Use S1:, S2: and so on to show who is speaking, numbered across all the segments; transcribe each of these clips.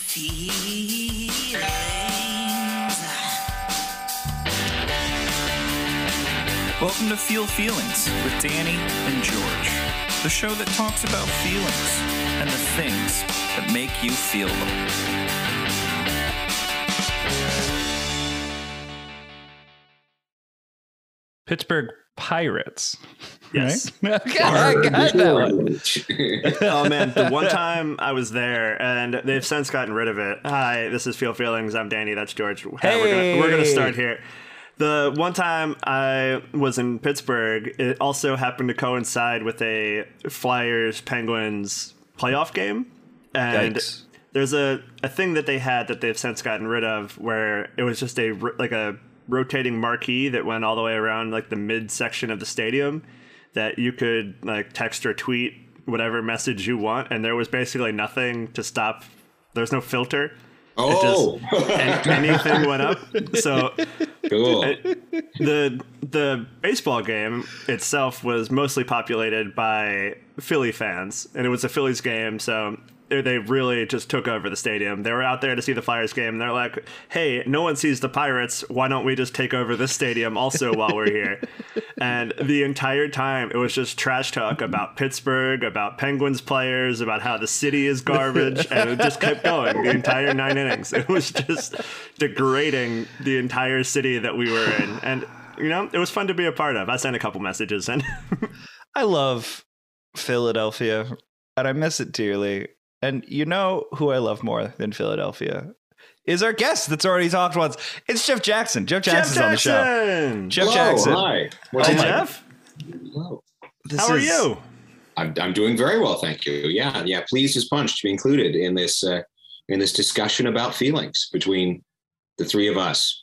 S1: Feelings. Welcome to Feel Feelings with Danny and George, the show that talks about feelings and the things that make you feel them.
S2: Pittsburgh Pirates.
S3: Yes.
S2: Right? Okay, I got that one.
S3: Oh man, the one time I was there, and they've since gotten rid of it. Hi, this is Feel Feelings. I'm Danny. That's George.
S2: Hey.
S3: We're gonna start here. The one time I was in Pittsburgh, it also happened to coincide with a Flyers-Penguins playoff game, and
S2: Yikes.
S3: there's a thing that they had that they've since gotten rid of, where it was just a rotating marquee that went all the way around like the midsection of the stadium, that you could like text or tweet whatever message you want, and there was basically nothing to stop. There's no filter.
S4: Oh,
S3: Anything went up. So
S4: cool.
S3: the baseball game itself was mostly populated by Philly fans, and it was a Phillies game, so they really just took over the stadium. They were out there to see the Flyers game, and they're like, hey, no one sees the Pirates. Why don't we just take over this stadium also while we're here? And the entire time, it was just trash talk about Pittsburgh, about Penguins players, about how the city is garbage, and it just kept going the entire 9 innings. It was just degrading the entire city that we were in. And, you know, it was fun to be a part of. I sent a couple messages in.
S2: I love Philadelphia, and I miss it dearly. And you know who I love more than Philadelphia is our guest that's already talked once. It's Jeff Jackson. Jeff Jackson's on the show. Jeff
S4: Hello,
S2: Jackson.
S4: Hi.
S3: Hey, Jeff.
S4: Hello.
S3: How are you?
S4: I'm doing very well, thank you. Yeah. Pleased as punch to be included in this discussion about feelings between the three of us.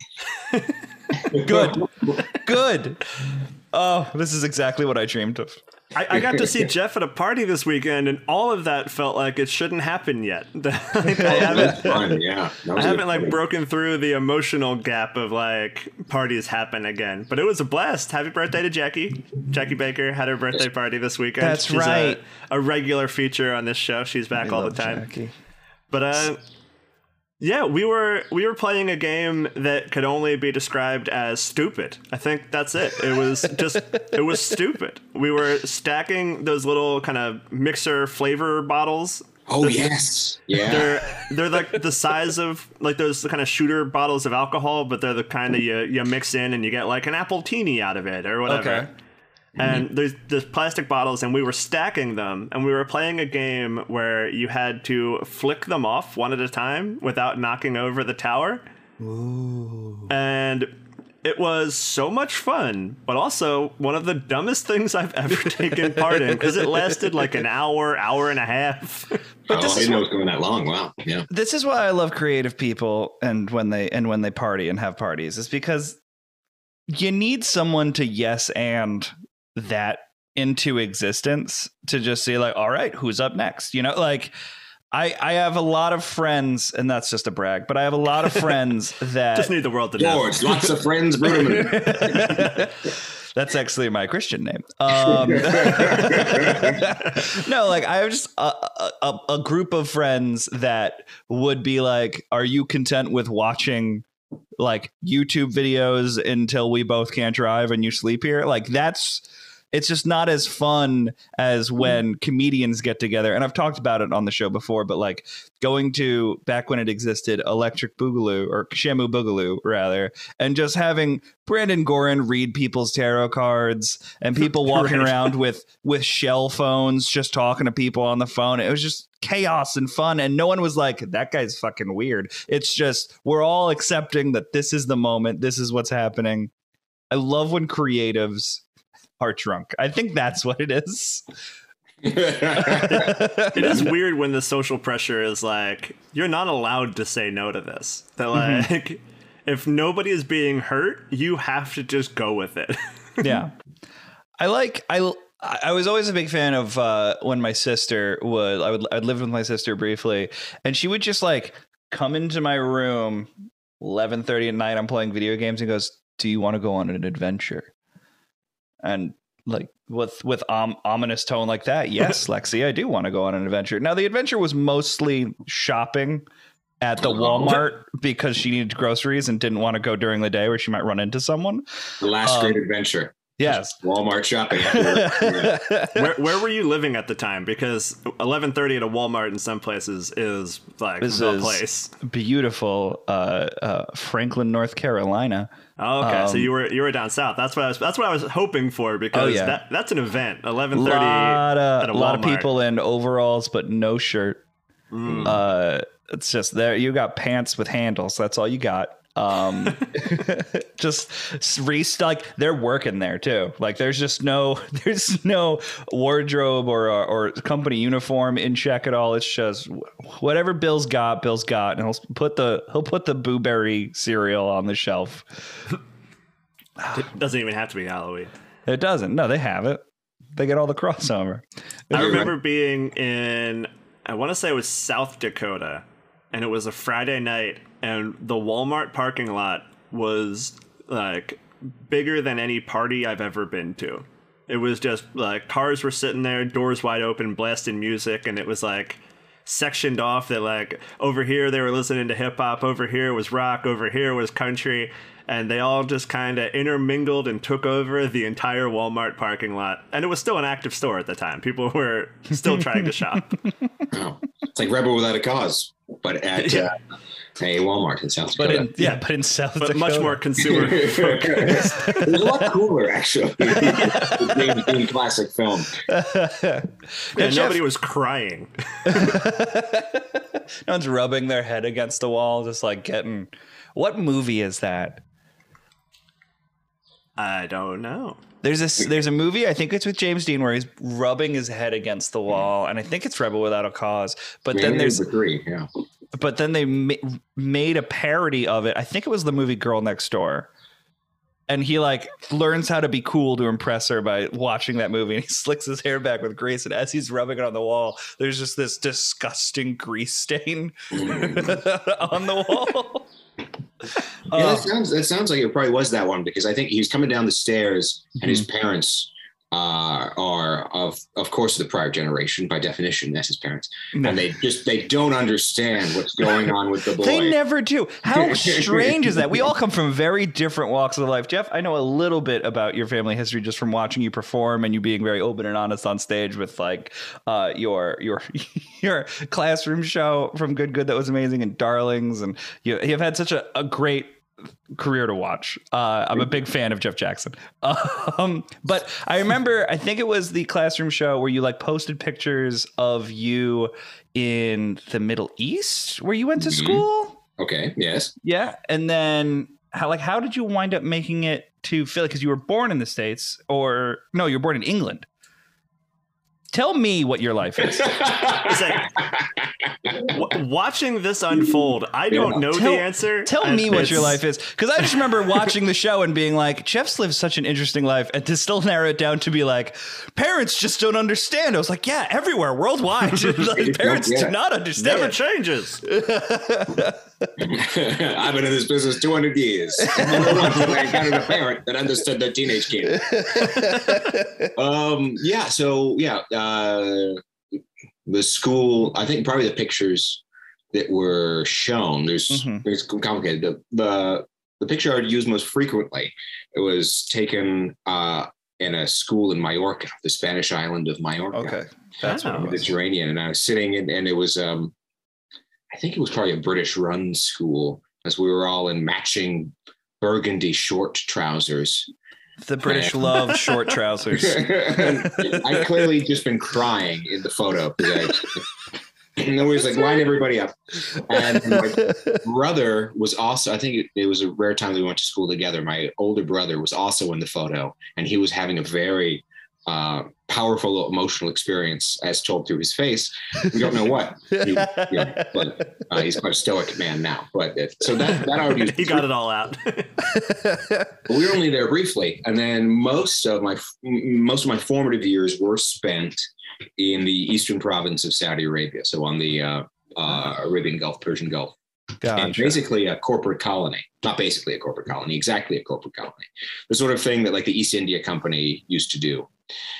S2: Good. Oh, this is exactly what I dreamed of.
S3: I got to see Jeff at a party this weekend, and all of that felt like it shouldn't happen yet. I haven't,
S4: Fun, yeah.
S3: I haven't broken through the emotional gap of like parties happen again. But it was a blast. Happy birthday to Jackie. Jackie Baker had her birthday party this weekend.
S2: That's
S3: She's
S2: right.
S3: A regular feature on this show. She's back all the time.
S2: Jackie.
S3: But yeah, we were playing a game that could only be described as stupid. I think that's it. It was stupid. We were stacking those little kind of mixer flavor bottles.
S4: Oh, yes. Yeah.
S3: They're like the size of like those kind of shooter bottles of alcohol, but they're the kind of you mix in and you get like an apple teeny out of it or whatever.
S2: Okay.
S3: And there's plastic bottles, and we were stacking them, and we were playing a game where you had to flick them off one at a time without knocking over the tower. Ooh. And it was so much fun, but also one of the dumbest things I've ever taken part in, because it lasted like an hour and a half.
S4: But I didn't know it was going that long. Wow. Yeah.
S2: This is why I love creative people and when they party and have parties, is because you need someone to yes and that into existence to just say like, all right, who's up next? You know, like I have a lot of friends, and that's just a brag, but I have a lot of friends that
S3: Just need the world to know.
S4: George, lots of friends, Bruderman.
S2: That's actually my Christian name. No, like I have just a group of friends that would be like, are you content with watching like YouTube videos until we both can't drive and you sleep here? Like it's just not as fun as when comedians get together. And I've talked about it on the show before, but like going to, back when it existed, Electric Boogaloo, or Shamu Boogaloo rather, and just having Brandon Gorin read people's tarot cards and people walking around with shell phones, just talking to people on the phone. It was just chaos and fun. And no one was like, that guy's fucking weird. It's just, we're all accepting that this is the moment. This is what's happening. I love when creatives are drunk. I think that's what it is.
S3: It is weird when the social pressure is like, you're not allowed to say no to this. That like, if nobody is being hurt, you have to just go with it.
S2: Yeah. I was always a big fan of when my sister I'd live with my sister briefly, and she would just like come into my room 11:30 at night. I'm playing video games and goes, do you want to go on an adventure? And like with ominous tone like that, yes, Lexi, I do want to go on an adventure. Now, the adventure was mostly shopping at the Walmart because she needed groceries and didn't want to go during the day where she might run into someone.
S4: The last great adventure.
S2: Yes.
S4: Walmart shopping.
S3: Where were you living at the time? Because 11:30 at a Walmart in some places is like the place.
S2: Beautiful Franklin, North Carolina.
S3: Oh, okay. So you were down south. That's what I was hoping for, because that's an event. 11:30 at a
S2: lot of
S3: Walmart.
S2: people in overalls but no shirt. It's just there. You got pants with handles. That's all you got. Just like they're working there too. Like there's no wardrobe or company uniform in check at all. It's just whatever Bill's got, and he'll put the Boo Berry cereal on the shelf.
S3: It doesn't even have to be Halloween.
S2: It doesn't. No, they have it. They get all the crossover.
S3: I remember being in, I want to say it was South Dakota, and it was a Friday night, and the Walmart parking lot was like bigger than any party I've ever been to. It was just like cars were sitting there, doors wide open, blasting music, and it was like sectioned off that like over here they were listening to hip hop, over here was rock, over here was country, and they all just kind of intermingled and took over the entire Walmart parking lot. And it was still an active store at the time. People were still trying to shop.
S4: Oh, it's like Rebel Without a Cause, but at a Walmart in South Dakota.
S2: But in South Dakota.
S3: But much more consumer focused.
S4: It was a lot cooler, actually. Being classic film.
S3: And nobody was crying.
S2: No one's rubbing their head against the wall, just like getting... What movie is that?
S3: I don't know.
S2: There's a movie, I think it's with James Dean, where he's rubbing his head against the wall, and I think it's Rebel Without a Cause. But then there's
S4: three, yeah.
S2: But then they made a parody of it. I think it was the movie Girl Next Door. And he like learns how to be cool to impress her by watching that movie, and he slicks his hair back with grease. And as he's rubbing it on the wall, there's just this disgusting grease stain on the wall.
S4: Yeah, that sounds like it probably was that one, because I think he was coming down the stairs and his parents are of course the prior generation by definition. That's his parents, and they don't understand what's going on with the boy.
S2: They never do. How strange is that? We all come from very different walks of life. Jeff, I know a little bit about your family history just from watching you perform and you being very open and honest on stage with like your classroom show from Good Good that was amazing, and Darlings, and you've had such a great career to watch. I'm a big fan of Jeff Jackson. But I remember, I think it was the classroom show where you like posted pictures of you in the Middle East where you went to school.
S4: Okay. Yes.
S2: Yeah. And then how did you wind up making it to Philly? Because you were born in the States, or no, you were born in England. Tell me what your life is.
S3: Watching this unfold, I don't know the answer.
S2: Tell me what your life is. Because I just remember watching the show and being like, Jeff's lived such an interesting life. And to still narrow it down to be like, parents just don't understand. I was like, yeah, everywhere, worldwide. Like, parents do not understand.
S3: Never changes.
S4: I've been in this business 200 years. Never once have I encountered a parent that understood their teenage kid. The school, I think probably the pictures that were shown, there's complicated. The picture I would use most frequently, it was taken in a school in Mallorca, the Spanish island of Mallorca.
S2: Okay. That's what it was.
S4: Mediterranean. And I was sitting and it was, I think it was probably a British run school, as we were all in matching burgundy short trousers.
S2: The British love short trousers.
S4: I clearly just been crying in the photo. And then we was like, line everybody up. And my brother was also, I think it was a rare time that we went to school together. My older brother was also in the photo, and he was having a very powerful emotional experience as told through his face. We don't know what, but he's quite a stoic man now. But so that argues.
S3: He got it all out.
S4: We were only there briefly, and then most of my formative years were spent in the eastern province of Saudi Arabia, so on the Arabian Gulf, Persian Gulf. And basically a corporate colony, not basically a corporate colony, exactly a corporate colony. The sort of thing that like the East India Company used to do.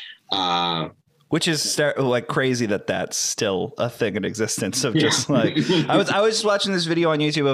S2: Which is like crazy that that's still a thing in existence of just like, I was just watching this video on YouTube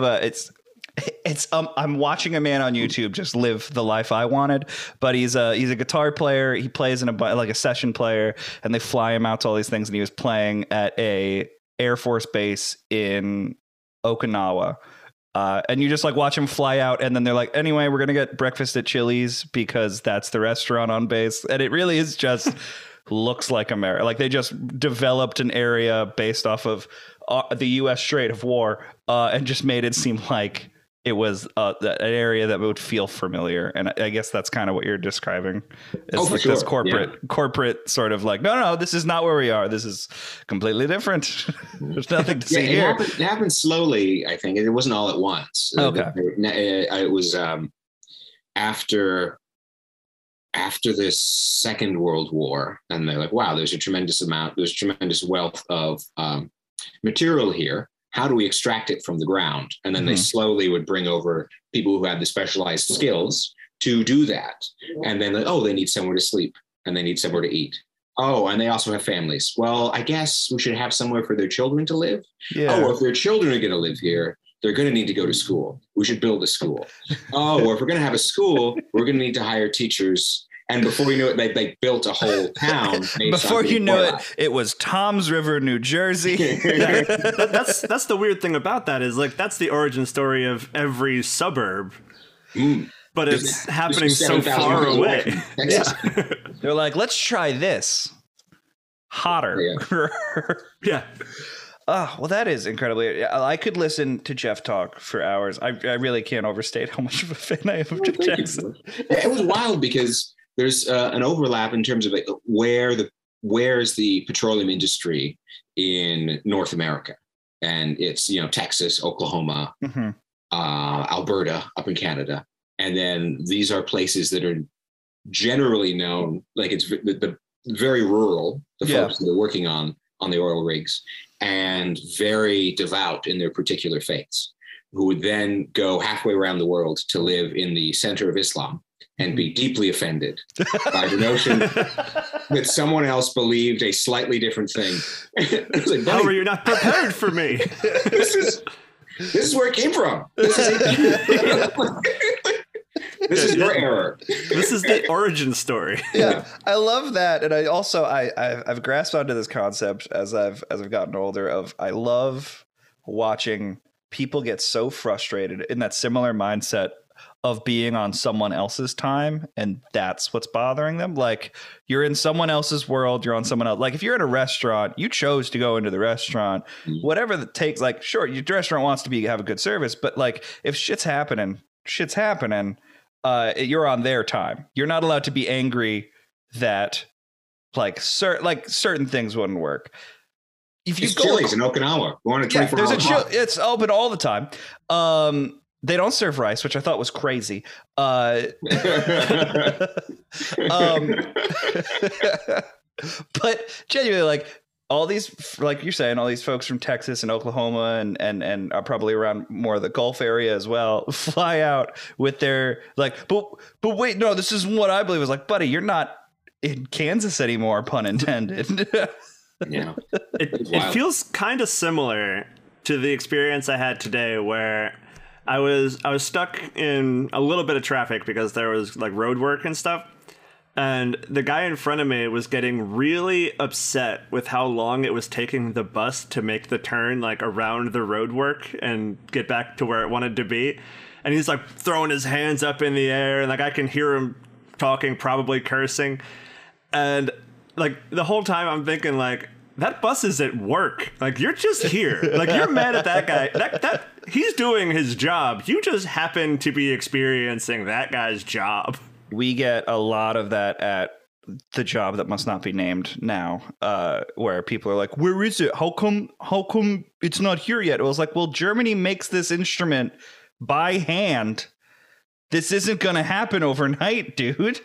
S2: of I'm watching a man on YouTube just live the life I wanted, but he's a guitar player. He plays in like a session player, and they fly him out to all these things. And he was playing at a Air Force base in Okinawa. And you just like watch him fly out, and then they're like, anyway, we're going to get breakfast at Chili's because that's the restaurant on base. And it really is just looks like America. Like they just developed an area based off of the U.S. Strait of War and just made it seem like it was an area that would feel familiar. And I guess that's kind of what you're describing. It's like this corporate sort of like, no, this is not where we are. This is completely different. There's nothing to see here.
S4: It happened slowly, I think. It wasn't all at once.
S2: Okay.
S4: It was after this Second World War. And they're like, wow, there's tremendous wealth of material here. How do we extract it from the ground? And then they slowly would bring over people who had the specialized skills to do that. And then, they need somewhere to sleep and they need somewhere to eat. Oh, and they also have families. Well, I guess we should have somewhere for their children to live. Yeah. Oh, if their children are going to live here, they're going to need to go to school. We should build a school. Oh, or if we're going to have a school, we're going to need to hire teachers. And before you know it, they built a whole town.
S2: Before you know it, it was Toms River, New Jersey.
S3: That's the weird thing about that is like that's the origin story of every suburb. But it's happening so far away.
S2: Yeah. They're like, let's try this. Hotter.
S3: Yeah.
S2: Oh, well, that is incredibly. I could listen to Jeff talk for hours. I really can't overstate how much of a fan I am of Jeff Jackson.
S4: It was wild because there's an overlap in terms of like where's the petroleum industry in North America, and it's Texas, Oklahoma, Alberta, up in Canada, and then these are places that are generally known like it's the very rural. The folks that are working on the oil rigs and very devout in their particular faiths, who would then go halfway around the world to live in the center of Islam and be deeply offended by the notion that someone else believed a slightly different thing.
S3: Like, how are you not prepared for me?
S4: This is where it came from. This is your error.
S3: This is the origin story.
S2: Yeah, I love that, and I also I've grasped onto this concept as I've gotten older. I love watching people get so frustrated in that similar mindset of being on someone else's time, and that's what's bothering them. Like you're in someone else's world, you're on someone else. Like if you're in a restaurant, you chose to go into the restaurant, whatever it takes. Like sure, your restaurant wants to have a good service, but like if shit's happening. You're on their time. You're not allowed to be angry that certain things wouldn't work.
S4: If you go Chili's in Okinawa, go on a 24-hour
S2: it's open all the time. They don't serve rice, which I thought was crazy. But genuinely, like all these, like you're saying, all these folks from Texas and Oklahoma and are probably around more of the Gulf area as well, fly out with their like, but wait, no, this isn't what I believe. Is like, buddy, you're not in Kansas anymore, pun intended.
S4: Yeah,
S3: it feels kind of similar to the experience I had today where I was stuck in a little bit of traffic because there was like road work and stuff. And the guy in front of me was getting really upset with how long it was taking the bus to make the turn like around the road work and get back to where it wanted to be. And he's like throwing his hands up in the air and like I can hear him talking, probably cursing. And like the whole time I'm thinking like, that bus is at work. Like you're just here. Like you're mad at that guy. That he's doing his job. You just happen to be experiencing that guy's job.
S2: We get a lot of that at the job that must not be named now, where people are like, where is it? How come it's not here yet? It was like, well, Germany makes this instrument by hand. This isn't going to happen overnight, dude.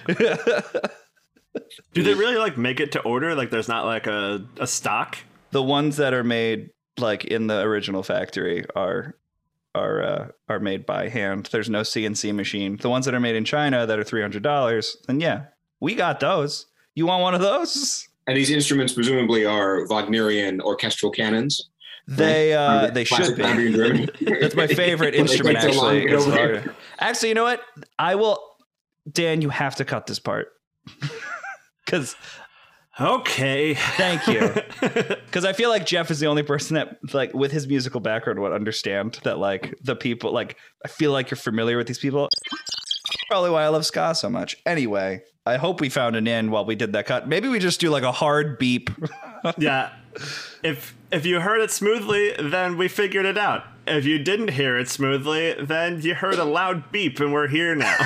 S3: Do they really like make it to order? Like there's not like a stock?
S2: The ones that are made like in the original factory are are made by hand. There's no CNC machine. The ones that are made in China that are $300, then yeah, we got those. You want one of those?
S4: And these instruments presumably are Wagnerian orchestral cannons.
S2: They should be. That's my favorite instrument, actually. Actually, you know what? I will. Dan, you have to cut this part. Because.
S3: Okay.
S2: Thank you. Because I feel like Jeff is the only person that, like, with his musical background, would understand that, like, the people, like, I feel like you're familiar with these people. Probably why I love ska so much. Anyway, I hope we found an end while we did that cut. Maybe we just do, like, a hard beep.
S3: Yeah. If you heard it smoothly, then we figured it out. If you didn't hear it smoothly, then you heard a loud beep, and we're here now.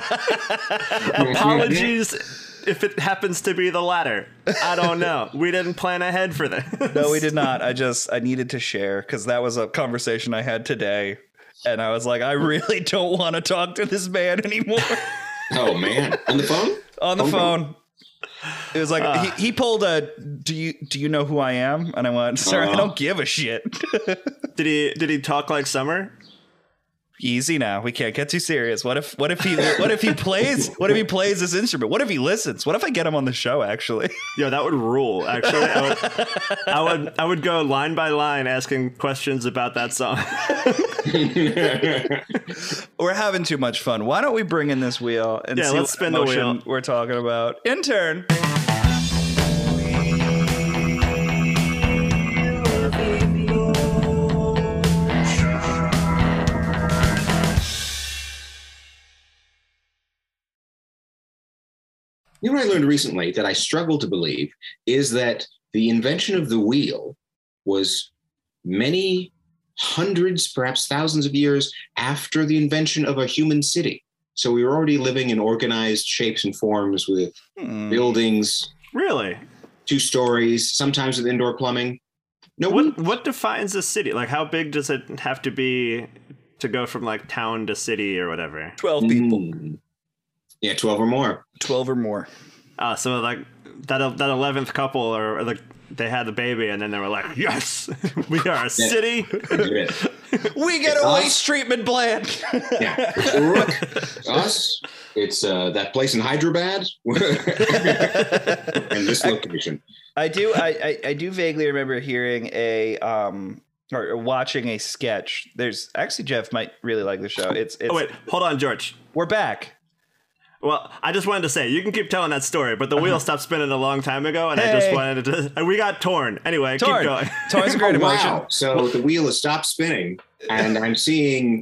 S3: Apologies if it happens to be the latter. I don't know. We didn't plan ahead for this.
S2: No, we did not. I needed to share because that was a conversation I had today. And I was like, I really don't want to talk to this man anymore.
S4: Oh, man. On the phone?
S2: On the phone. It was like, he pulled a, do you know who I am? And I went, sir, I don't give a shit.
S3: Did he talk like Summer?
S2: Easy now. We can't get too serious. What if he plays this instrument? What if he listens? What if I get him on the show, actually?
S3: Yeah, that would rule, actually. I would go line by line asking questions about that song.
S2: We're having too much fun. Why don't we bring in this wheel and see
S3: let's spin the wheel
S2: we're talking about? Intern.
S4: You know what I learned recently that I struggle to believe is that the invention of the wheel was many hundreds, perhaps thousands of years after the invention of a human city. So we were already living in organized shapes and forms with buildings.
S3: Really?
S4: 2 stories, sometimes with indoor plumbing. No.
S3: What defines a city? Like, how big does it have to be to go from, like, town to city or whatever?
S2: 12 people.
S4: Yeah, 12 or more.
S2: 12 or more.
S3: So like that 11th couple, or like they had the baby, and then they were like, "Yes, we are a city.
S2: We get a waste treatment plant."
S4: Yeah, us. It's that place in Hyderabad, and this location.
S2: I do vaguely remember hearing or watching a sketch. There's actually, Jeff might really like the show. It's
S3: Oh wait, hold on, George.
S2: We're back.
S3: Well, I just wanted to say, you can keep telling that story, but the wheel stopped spinning a long time ago, and I just wanted to... And we got Torn. Anyway, keep going.
S2: Torn's a great emotion.
S4: Wow. So the wheel has stopped spinning, and I'm seeing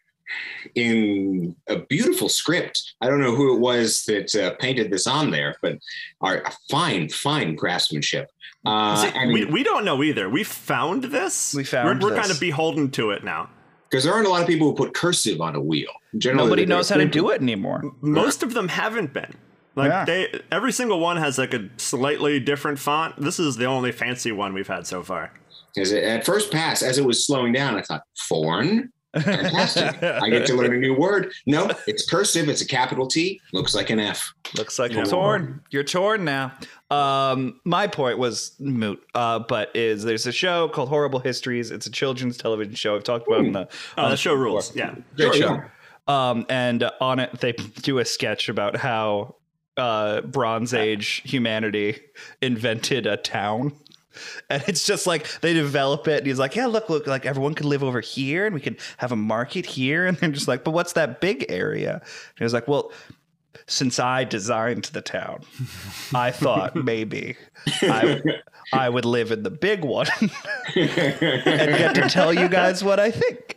S4: in a beautiful script, I don't know who it was that painted this on there, but our fine craftsmanship.
S3: We don't know either. We found this. We're kind of beholden to it now.
S4: Because there aren't a lot of people who put cursive on a wheel. Generally,
S2: nobody knows how to do it anymore.
S3: Most of them haven't been. Every single one has like a slightly different font. This is the only fancy one we've had so far.
S4: At first pass, as it was slowing down, I thought, foreign? Fantastic. I get to learn a new word. No, it's cursive. It's a capital T. Looks like an F.
S2: Looks like you're torn. You're torn now. My point was moot, but there's a show called Horrible Histories. It's a children's television show. I've talked about it on
S3: the show rules. Before. Yeah.
S2: Great show. Yeah. And on it, they do a sketch about how Bronze Age humanity invented a town. And it's just like they develop it. And he's like, yeah, look, like everyone could live over here and we can have a market here. And they're just like, but what's that big area? And he was like, well, since I designed the town, I thought maybe I would live in the big one and get to tell you guys what I think.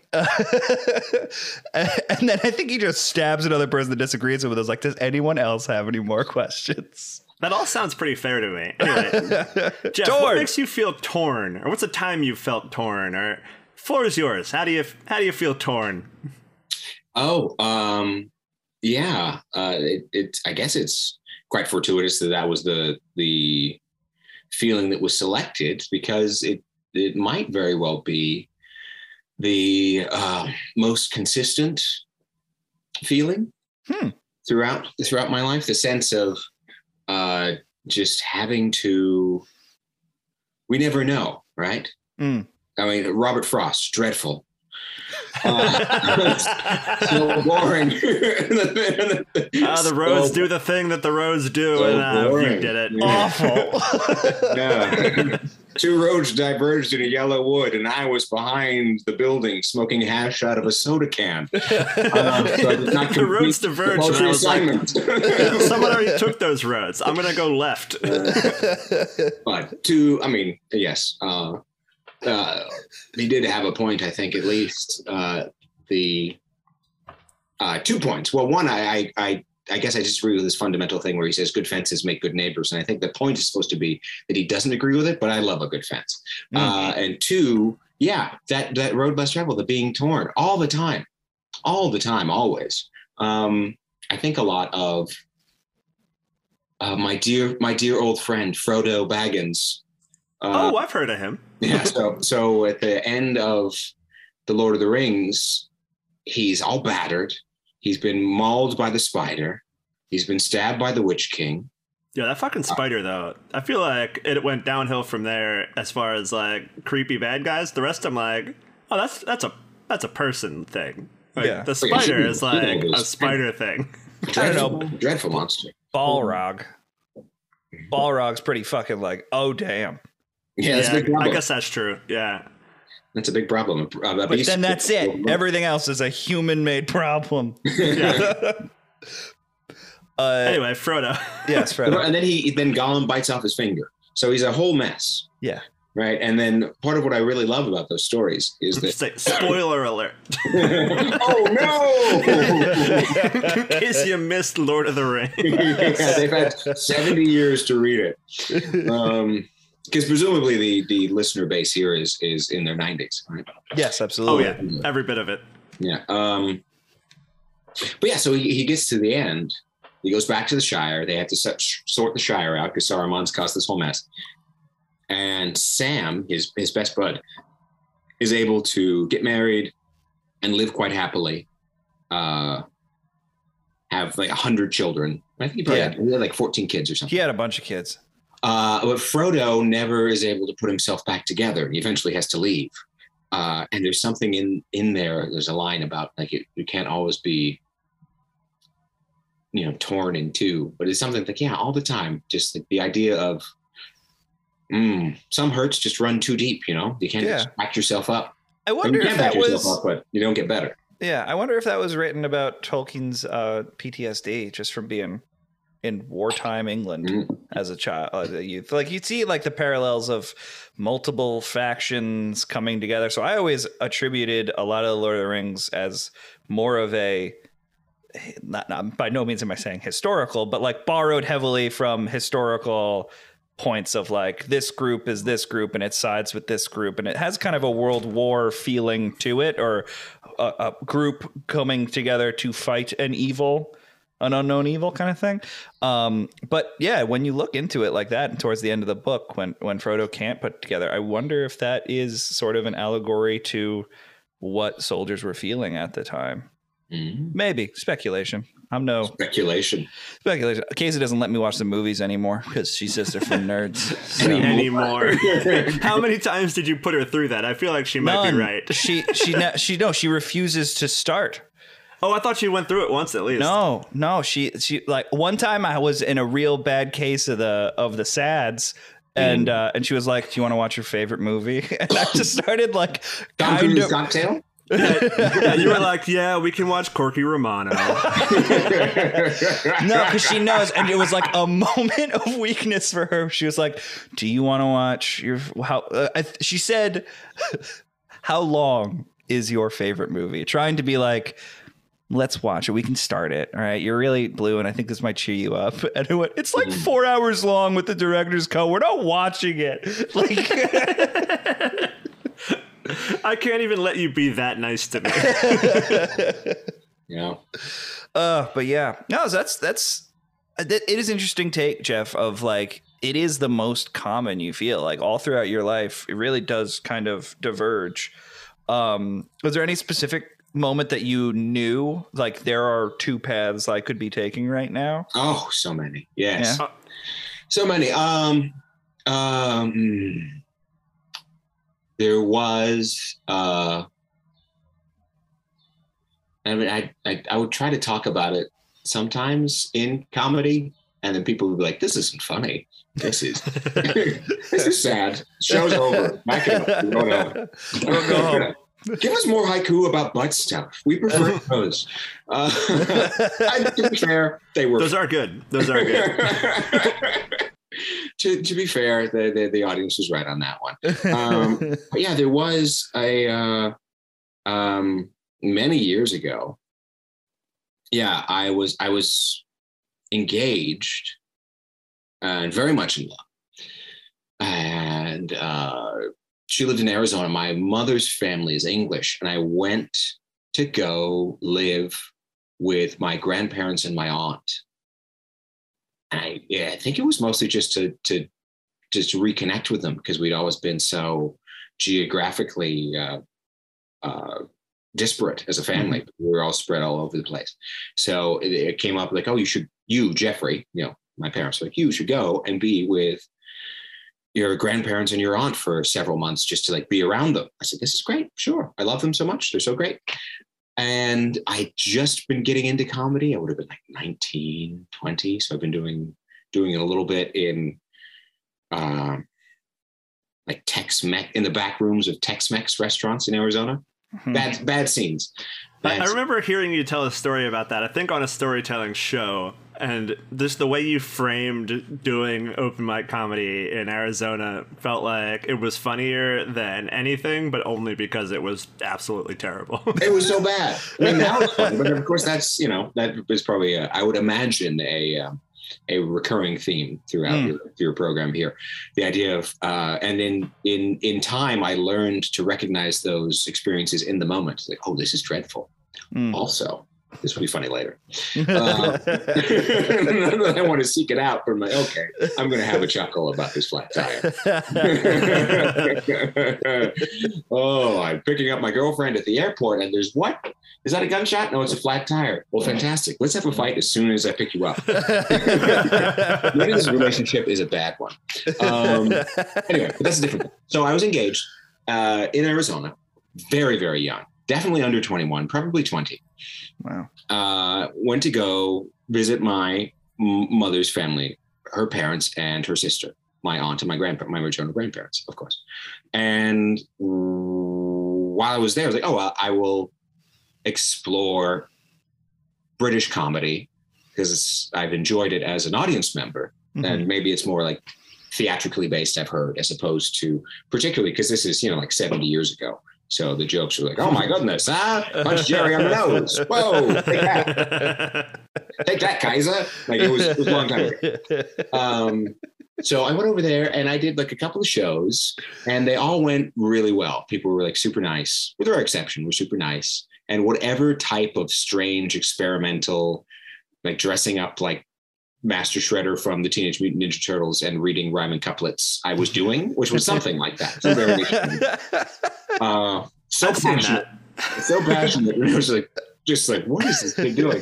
S2: And then I think he just stabs another person that disagrees with us. Like, does anyone else have any more questions?
S3: That all sounds pretty fair to me. Anyway, Jeff, what makes you feel torn? Or what's a time you felt torn? Or floor is yours. How do you feel torn?
S4: Yeah. I guess it's quite fortuitous that was the feeling that was selected, because it might very well be the most consistent feeling throughout my life. The sense of just having to, we never know, right? I mean, Robert Frost, dreadful. So boring.
S3: The roads do the thing that the roads do, and you did it.
S4: Yeah.
S2: Awful.
S4: Yeah. 2 roads diverged in a yellow wood, and I was behind the building smoking hash out of a soda can. So I did not
S3: The roads
S4: complete
S3: diverged,
S4: the
S3: and I was like,
S4: assignment.
S3: someone already took those roads. I'm going to go left.
S4: But yes. He did have a point, I think, at least. The 2 points. Well, one, I guess I disagree with this fundamental thing where he says good fences make good neighbors. And I think the point is supposed to be that he doesn't agree with it, but I love a good fence. And 2, that road less traveled, the being torn all the time, always. I think a lot of my dear old friend, Frodo Baggins.
S3: I've heard of him.
S4: Yeah. So at the end of The Lord of the Rings, he's all battered. He's been mauled by the spider. He's been stabbed by the Witch King.
S3: Yeah, that fucking spider, though. I feel like it went downhill from there as far as like creepy bad guys. The rest, I'm like, oh, that's a person thing. Like, the spider is like a spider thing.
S4: Dreadful monster.
S2: Balrog. Balrog's pretty fucking like, oh damn.
S4: Yeah, that's a big problem.
S3: I guess that's true. Yeah.
S4: That's a big problem.
S2: But then that's it. Everything else is a human-made problem.
S3: Anyway, Frodo.
S2: Yes, Frodo.
S4: And then then Gollum bites off his finger. So he's a whole mess.
S2: Yeah.
S4: Right. And then part of what I really love about those stories is that
S3: spoiler alert.
S4: Oh no!
S3: In case you missed Lord of the Rings.
S4: Yeah, they've had 70 years to read it. Because presumably the listener base here is in their 90s, right?
S2: Yes, absolutely.
S3: Oh yeah, every bit of it.
S4: Yeah. But yeah, so he gets to the end. He goes back to the Shire. They have to sort the Shire out because Saruman's caused this whole mess. And Sam, his best bud, is able to get married and live quite happily. Have like 100 children. I think he had like 14 kids or something.
S2: He had a bunch of kids.
S4: But Frodo never is able to put himself back together. He eventually has to leave. And there's something in there. There's a line about like you can't always be, torn in two. But it's something like all the time. Just the idea of some hurts just run too deep. You can't just back yourself up.
S2: I wonder if that was.
S4: Up, but you don't get better.
S2: Yeah, I wonder if that was written about Tolkien's PTSD just from being in wartime England as a child, as a youth. Like you'd see like the parallels of multiple factions coming together. So I always attributed a lot of the Lord of the Rings as more of a, not by no means am I saying historical, but like borrowed heavily from historical points of like this group is this group and it sides with this group and it has kind of a world war feeling to it, or a group coming together to fight an unknown evil kind of thing. But yeah, when you look into it like that and towards the end of the book, when Frodo can't put together, I wonder if that is sort of an allegory to what soldiers were feeling at the time. Maybe speculation. I'm no
S4: speculation.
S2: Casey doesn't let me watch the movies anymore because she says they're for nerds.
S3: So. Anymore. How many times did you put her through that? I feel like she might be right.
S2: She refuses to start.
S3: Oh, I thought she went through it once at least.
S2: No, she like one time I was in a real bad case of the SADS, and she was like, "Do you want to watch your favorite movie?" And I just started like kind of
S4: cocktail.
S3: Yeah, you were like, "Yeah, we can watch Corky Romano."
S2: No, because she knows, and it was like a moment of weakness for her. She was like, "Do you want to watch your she said, "How long is your favorite movie?" Trying to be like, let's watch it. We can start it. All right. You're really blue, and I think this might cheer you up. And it went, it's like 4 hours long with the director's cut. We're not watching it. Like,
S3: I can't even let you be that nice to me.
S4: Yeah.
S2: But yeah, no, it is interesting take, Jeff, of like, it is the most common you feel like all throughout your life. It really does kind of diverge. Was there any specific moment that you knew like there are two paths I could be taking right now?
S4: Oh, so many. Yes.
S2: Yeah.
S4: So many. There was I mean, I would try to talk about it sometimes in comedy, and then people would be like, "This isn't funny. This is this is sad. Show's over. Back it up. We'll go home. Give us more haiku about butt stuff. We prefer those." To be fair, they were.
S3: Those are good. Those are good.
S4: To be fair, the audience was right on that one. But yeah, there was a many years ago. Yeah, I was engaged and very much in love. And she lived in Arizona. My mother's family is English, and I went to go live with my grandparents and my aunt. And I think it was mostly just to reconnect with them, because we'd always been so geographically disparate as a family. Mm-hmm. We were all spread all over the place. So it came up like, oh, you, Jeffrey, my parents were like, you should go and be with your grandparents and your aunt for several months just to like be around them. I said, this is great. Sure. I love them so much. They're so great. And I'd just been getting into comedy. I would have been like 19, 20. So I've been doing it a little bit in like Tex-Mex, in the back rooms of Tex-Mex restaurants in Arizona. Mm-hmm. Bad scenes.
S3: I remember hearing you tell a story about that, I think on a storytelling show. And just the way you framed doing open mic comedy in Arizona felt like it was funnier than anything, but only because it was absolutely terrible.
S4: It was so bad. I mean, now it's funny, but of course that's, that is probably, I would imagine a recurring theme throughout your program here. The idea of, and in time, I learned to recognize those experiences in the moment. Like, oh, this is dreadful. Also, this will be funny later. I want to seek it out, but I'm like, okay, I'm going to have a chuckle about this flat tire. Oh, I'm picking up my girlfriend at the airport, and there's what? Is that a gunshot? No, it's a flat tire. Well, fantastic. Let's have a fight as soon as I pick you up. Maybe this relationship is a bad one. Anyway, but that's a different thing. So I was engaged in Arizona, very, very young. Definitely under 21, probably 20.
S2: Wow.
S4: Went to go visit my mother's family, her parents and her sister, my aunt and my maternal grandparents, of course. And while I was there, I was like, oh, well, I will explore British comedy because I've enjoyed it as an audience member. Mm-hmm. And maybe it's more like theatrically based, I've heard, as opposed to, particularly because this is, like 70 years ago. So the jokes were like, oh my goodness, punch Jerry on the nose. Whoa, take that. Take that, Kaiser. Like it was a long time ago. So I went over there and I did like a couple of shows and they all went really well. People were like super nice, with their exception, were super nice. And whatever type of strange experimental, like dressing up like Master Shredder from the Teenage Mutant Ninja Turtles and reading rhyming couplets I was doing, which was something like that. So very so passionate. So passionate. It was like, just like, what is this kid doing?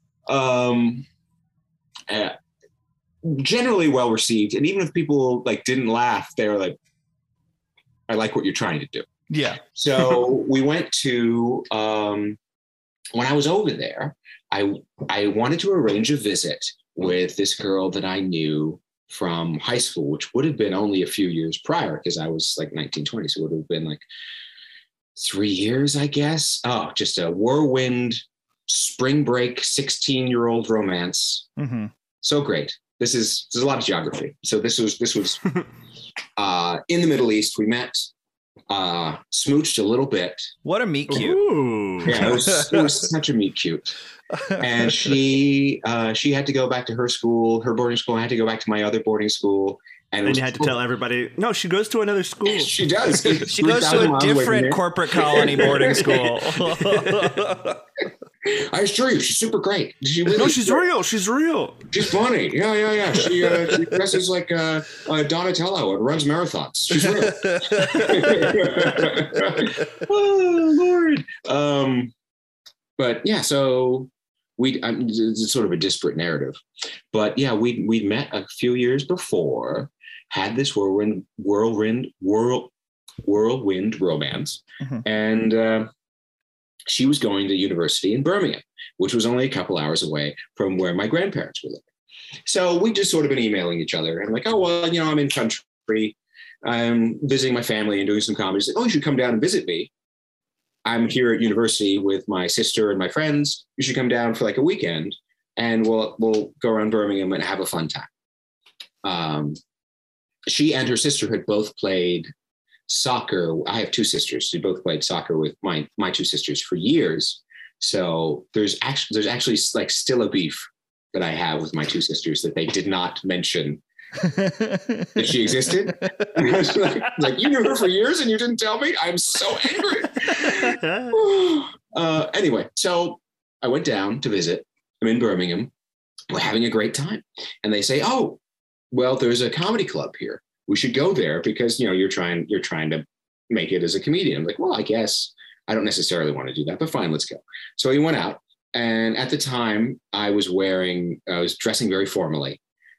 S4: Generally well received. And even if people like didn't laugh, they were like, I like what you're trying to do.
S2: Yeah.
S4: So we went to, when I was over there, I wanted to arrange a visit with this girl that I knew from high school, which would have been only a few years prior because I was like 19, 20. So it would have been like 3 years, I guess. Oh, just a whirlwind spring break, 16-year-old romance. Mm-hmm. So great. There's a lot of geography. So this was in the Middle East. We met, smooched a little bit.
S2: What a meet cute.
S3: Ooh.
S4: Yeah, it was such a meet cute. And she had to go back to her school, her boarding school. I had to go back to my other boarding school. And
S3: you had to tell everybody, no, she goes to another school.
S4: She does.
S2: She goes to a different corporate colony boarding school.
S4: I assure you, she's super great.
S3: No, she's real. She's real.
S4: She's funny. Yeah. She dresses like Donatello and runs marathons. She's real. Oh, Lord. But yeah, so it's sort of a disparate narrative. But yeah, we'd met a few years before, had this whirlwind romance. Mm-hmm. And she was going to university in Birmingham, which was only a couple hours away from where my grandparents were living. So we just sort of been emailing each other and like, oh, well, I'm in country. I'm visiting my family and doing some comedy. She's like, oh, you should come down and visit me. I'm here at university with my sister and my friends. You should come down for like a weekend and we'll go around Birmingham and have a fun time. She and her sister had both played soccer. I have two sisters. They both played soccer with my two sisters for years. So there's actually like still a beef that I have with my two sisters that they did not mention that she existed. like, you knew her for years and you didn't tell me? I'm so angry. Anyway, so I went down to visit. I'm in Birmingham. We're having a great time. And they say, oh, well, there's a comedy club here. We should go there because, you're trying to make it as a comedian. I'm like, well, I guess I don't necessarily want to do that, but fine, let's go. So we went out. And at the time I was dressing very formally.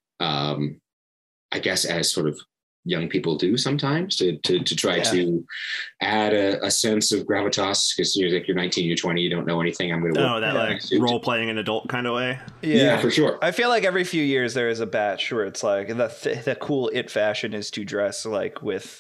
S4: I guess as sort of young people do sometimes to try to add a sense of gravitas because you're 19, you're 20, you don't know anything. I'm going to
S3: that like role playing an adult kind of way.
S2: Yeah,
S4: for sure.
S2: I feel like every few years there is a batch where it's like the cool it fashion is to dress like with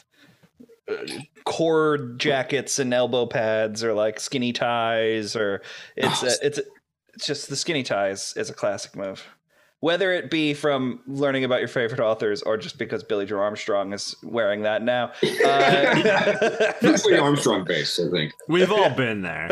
S2: cord jackets and elbow pads or like skinny ties or it's just the skinny ties is a classic move. Whether it be from learning about your favorite authors or just because Billy Joe Armstrong is wearing that now.
S4: Mostly Armstrong based, I think.
S3: We've all been there.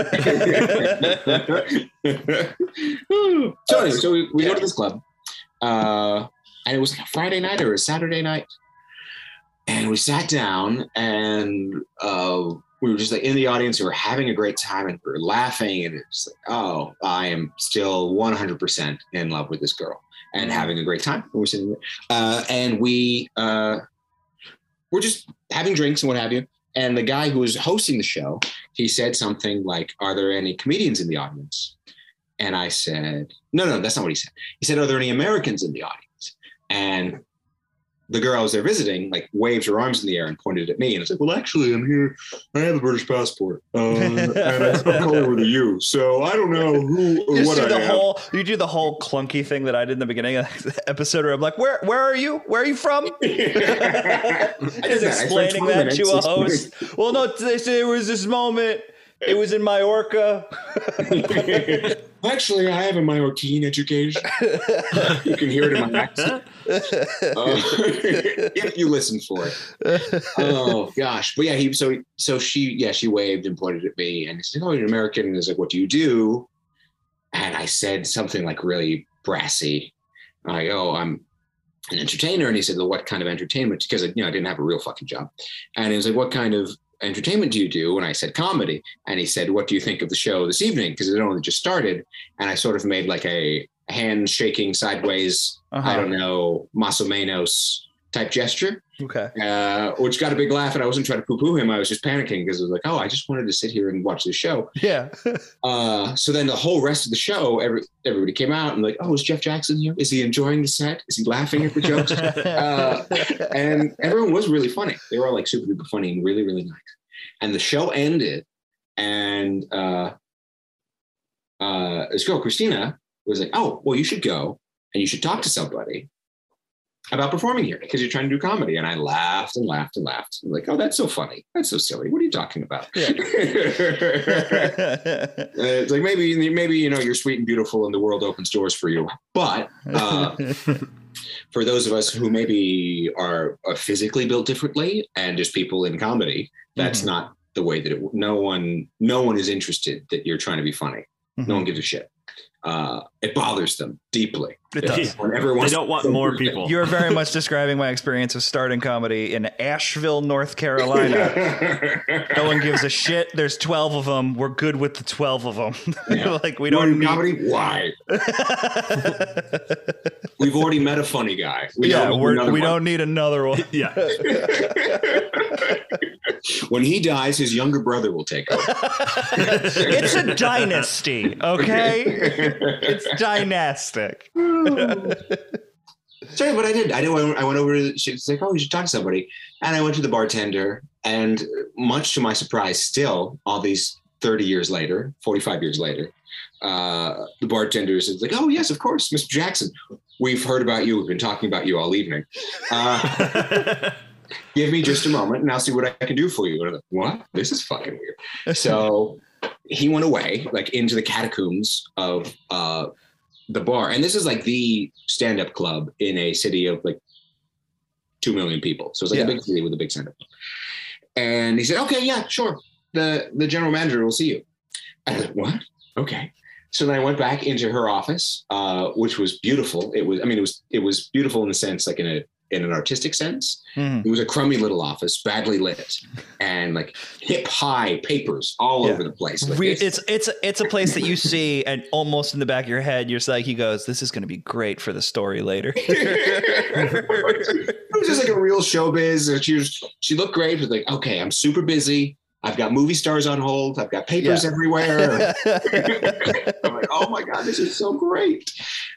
S4: So anyway, we go to this club. And it was like a Friday night or a Saturday night. And we sat down and we were just like in the audience. We were having a great time and we were laughing. And it's like, oh, I am still 100% in love with this girl. And having a great time. We're sitting there. And we're just having drinks and what have you. And the guy who was hosting the show, he said something like, are there any comedians in the audience? And I said, no, that's not what he said. He said, are there any Americans in the audience? And the girl I was there visiting, like, waved her arms in the air and pointed at me. And I said, well, actually, I'm here. I have a British passport. And I'm calling with a U. So I don't know who or what I am.
S2: You do the whole clunky thing that I did in the beginning of the episode where I'm like, where are you? Where are you from? Just explaining that to a host. Well, no, there was this moment. It was in Majorca.
S4: Actually, I have a Mallorquin education. You can hear it in my accent. If you listen for it. Oh gosh, but yeah, she waved and pointed at me and said, "Oh, you're an American." And I was like, "What do you do?" And I said something like really brassy. Like, "Oh, I'm an entertainer." And he said, "Well, what kind of entertainment?" Because I didn't have a real fucking job. And he was like, "What kind of entertainment do you do?" And I said, "Comedy." And he said, "What do you think of the show this evening?" Because it only just started. And I sort of made like a hand shaking sideways, I don't know, más o menos type gesture.
S2: Okay.
S4: Which got a big laugh. And I wasn't trying to poo-poo him. I was just panicking because I was like, oh, I just wanted to sit here and watch the show.
S2: Yeah.
S4: So then the whole rest of the show, everybody came out and like, oh, is Jeff Jackson here? Is he enjoying the set? Is he laughing at the jokes? And everyone was really funny. They were all like super duper funny and really, really nice. And the show ended. And this girl, Christina, was like, oh, well, you should go and you should talk to somebody about performing here because you're trying to do comedy. And I laughed and laughed and laughed. I'm like, oh, that's so funny. That's so silly. What are you talking about? Yeah. It's like, maybe, you're sweet and beautiful and the world opens doors for you. But for those of us who maybe are physically built differently and just people in comedy, that's not the way that no one is interested that you're trying to be funny. No one gives a shit. It bothers them deeply.
S2: It does.
S3: They don't want more people.
S2: You're very much describing my experience of starting comedy in Asheville, North Carolina. No one gives a shit. There's 12 of them. We're good with the 12 of them.
S4: Yeah.
S2: Like we don't need
S4: comedy. Why? We've already met a funny guy. We don't need another one.
S3: Yeah.
S4: When he dies, his younger brother will take over.
S2: It's a dynasty, okay? It's dynastic.
S4: So what I did, I went over to, she was like, oh, you should talk to somebody. And I went to the bartender, and much to my surprise, still all these 30 years later, 45 years later, the bartender is like, oh, yes, of course, Mr. Jackson. We've heard about you. We've been talking about you all evening. Give me just a moment and I'll see what I can do for you. And I'm like, what? This is fucking weird. So he went away, like into the catacombs of the bar. And this is like the stand-up club in a city of like 2 million people. So it's like a big city with a big stand-up club. And he said, okay, yeah, sure. The general manager will see you. I was like, what? Okay. So then I went back into her office, which was beautiful. It was beautiful in the sense, like in an artistic sense. It was a crummy little office, badly lit, and like hip high papers all over the place. Like
S2: it's a place that you see, and almost in the back of your head, you're like, he goes, "This is going to be great for the story later."
S4: It was just like a real showbiz. She looked great. It was like, okay, I'm super busy. I've got movie stars on hold. I've got papers everywhere. I'm like, oh my God, this is so great.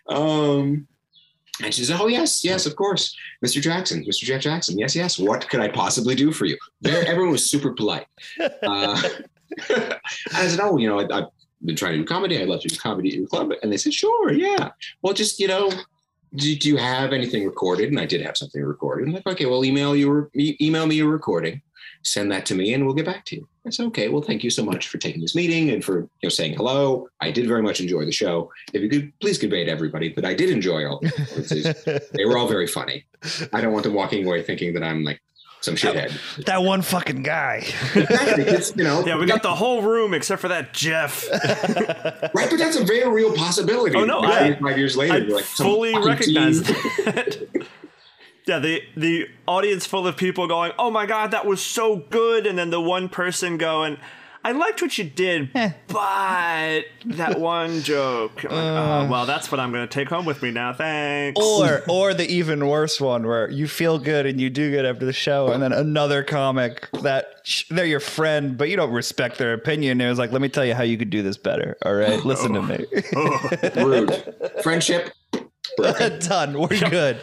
S4: And she said, oh, yes, of course. Mr. Jackson, Mr. Jeff Jackson. Yes. What could I possibly do for you? Everyone was super polite. And I said, oh, I've been trying to do comedy. I'd love to do comedy at your club. And they said, sure, yeah. Well, just, do you have anything recorded? And I did have something recorded. I'm like, okay, well, email me your recording. Send that to me and we'll get back to you. I said, okay, well, thank you so much for taking this meeting and for saying hello. I did very much enjoy the show. If you could please convey to everybody that I did enjoy all the performances. They were all very funny. I don't want them walking away thinking that I'm like some shithead.
S2: That one fucking guy.
S4: Exactly.
S3: Yeah, we got the whole room except for that Jeff.
S4: Right, but that's a very real possibility.
S3: Oh no,
S4: 5 years later,
S3: I fully recognize that. Yeah, the audience full of people going, oh my God, that was so good. And then the one person going, I liked what you did, but that one joke. I'm like, oh, well, that's what I'm going to take home with me now. Thanks.
S2: Or the even worse one where you feel good and you do good after the show. And then another comic that they're your friend, but you don't respect their opinion. It was like, let me tell you how you could do this better. All right. Listen to me.
S4: Rude. Friendship.
S2: Done. We're good.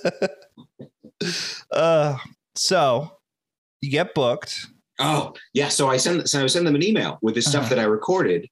S2: So you get booked.
S4: Oh yeah. So I send them an email with this stuff that I recorded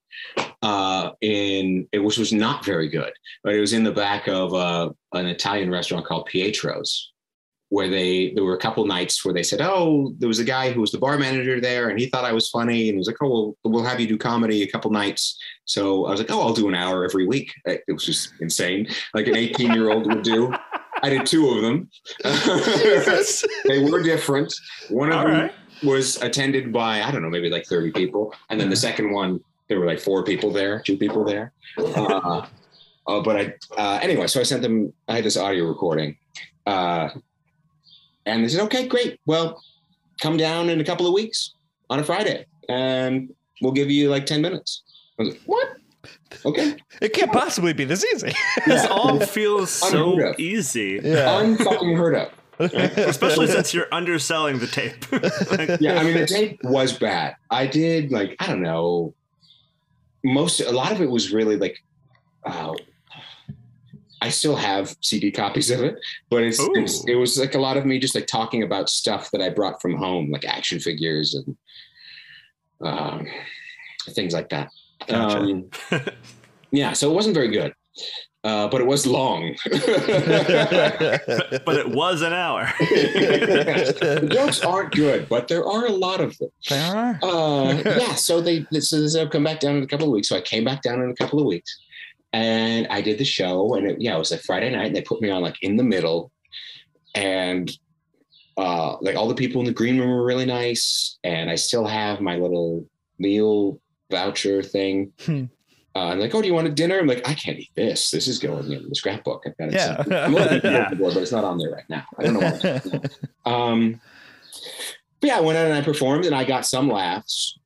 S4: which was not very good, but it was in the back of an Italian restaurant called Pietro's, where there were a couple nights where they said, oh, there was a guy who was the bar manager there and he thought I was funny. And he was like, oh, well, we'll have you do comedy a couple nights. So I was like, oh, I'll do an hour every week. It was just insane. Like an 18-year-old would do. I did 2 of them. They were different. One of them was attended by, I don't know, maybe like 30 people. And then the second one, there were like 4 people there, 2 people there. Anyway, so I sent them, I had this audio recording. And they said, okay, great. Well, come down in a couple of weeks on a Friday and we'll give you like 10 minutes. I was like, what? Okay.
S2: It can't possibly be this easy.
S3: This all feels so easy.
S4: Yeah. Unfucking heard of.
S3: Especially since you're underselling the tape.
S4: Yeah, I mean, the tape was bad. I did like, I don't know, a lot of it was really like, I still have CD copies of it, but it was like a lot of me just like talking about stuff that I brought from home, like action figures and things like that. Gotcha. Yeah, so it wasn't very good, but it was long.
S3: but it was an hour.
S4: The jokes aren't good, but there are a lot of them.
S2: They are?
S4: Yeah, so they said I'll come back down in a couple of weeks. So I came back down in a couple of weeks. And I did the show, and it was like Friday night, and they put me on like in the middle, and like all the people in the green room were really nice, and I still have my little meal voucher thing. And like, oh, do you want a dinner? I'm like, I can't eat this. This is going in the scrapbook. I've got it. I'm looking at the board, but it's not on there right now. I don't know why. But yeah, I went out and I performed, and I got some laughs.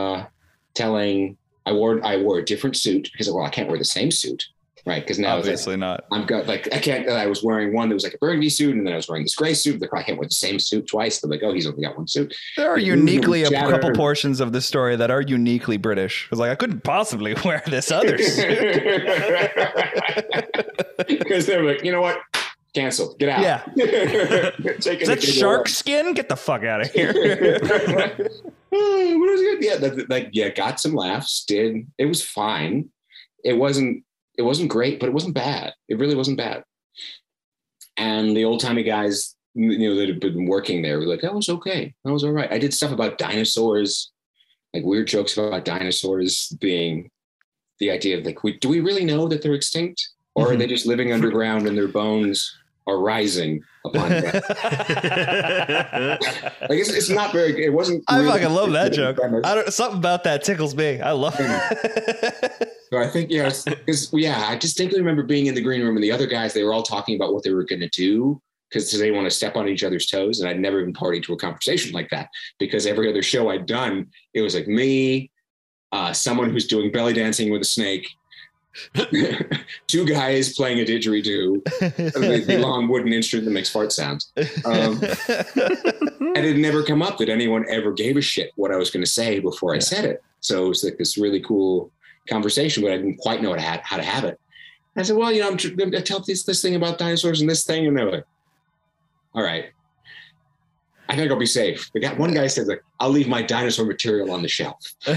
S4: I wore a different suit because, well, I can't wear the same suit, right? Because now
S2: obviously not.
S4: I've got like, I was wearing one that was like a burgundy suit, and then I was wearing this gray suit. They're like, I can't wear the same suit twice. They're like, oh, he's only got one suit.
S2: There are uniquely a couple portions of the story that are uniquely British. I was like, I couldn't possibly wear this other suit.
S4: Because they're like, you know what? Cancel. Get out.
S2: Yeah. Is that shark skin? Get the fuck out of here.
S4: oh, what was good? Got some laughs. It was fine. It wasn't great, but it wasn't bad. It really wasn't bad. And the old timey guys, that had been working there were like, that was okay. That was all right. I did stuff about dinosaurs, like weird jokes about dinosaurs being the idea of like, do we really know that they're extinct? Or are they just living underground and their bones are rising upon death? Like it's not very. It wasn't.
S2: I
S4: really
S2: fucking love that joke. Something about that tickles me. I love it.
S4: So I think because I distinctly remember being in the green room and the other guys, they were all talking about what they were going to do because they want to step on each other's toes, and I'd never been party to a conversation like that because every other show I'd done, it was like me, someone who's doing belly dancing with a snake. 2 guys playing a didgeridoo, the long wooden instrument that makes fart sounds. And it never come up that anyone ever gave a shit what I was going to say before I said it. So it was like this really cool conversation, but I didn't quite know how to have it. I said, well, I'm going to tell this thing about dinosaurs and this thing. And they're like, all right, I think I'll be safe. One guy said, like, I'll leave my dinosaur material on the shelf. I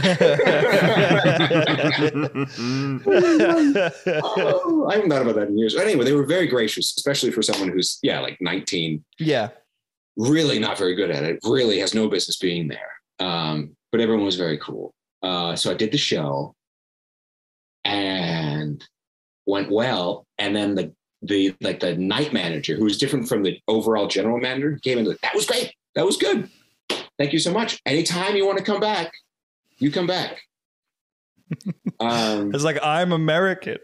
S4: haven't thought about that in years. But anyway, they were very gracious, especially for someone who's, like 19.
S2: Yeah.
S4: Really not very good at it. Really has no business being there. But everyone was very cool. So I did the show and went well. And then the night manager, who was different from the overall general manager, came in like, that was great. That was good. Thank you so much. Anytime you want to come back, you come back.
S2: It's like, I'm American.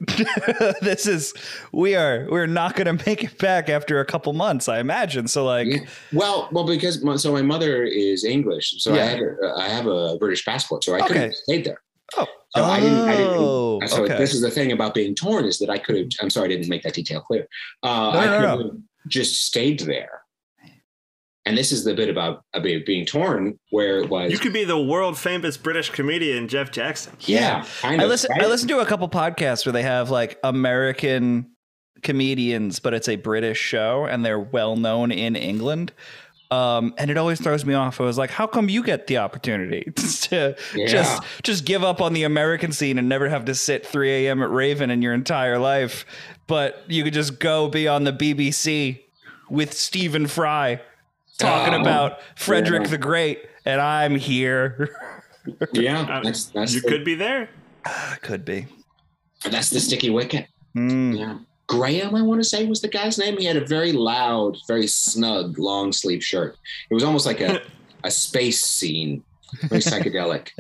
S2: We're not going to make it back after a couple months, I imagine. So like,
S4: well, because my mother is English, so I have a British passport, so I could have stayed there.
S2: Oh,
S4: so I didn't. So
S2: okay.
S4: This is the thing about being torn is that I could have. I'm sorry, I didn't make that detail clear. I could have just stayed there. And this is the bit about being torn, where it was.
S3: You could be the world famous British comedian Jeff Jackson.
S4: Yeah, kind of.
S2: I listen to a couple podcasts where they have like American comedians, but it's a British show, and they're well known in England. And it always throws me off. I was like, how come you get the opportunity to just give up on the American scene and never have to sit 3 a.m. at Raven in your entire life, but you could just go be on the BBC with Stephen Fry talking about Frederick the Great, and I'm here.
S3: You could be there.
S2: Could be.
S4: That's the sticky wicket. Yeah. Graham, I want to say, was the guy's name. He had a very loud, very snug, long sleeve shirt. It was almost like a space scene, very psychedelic.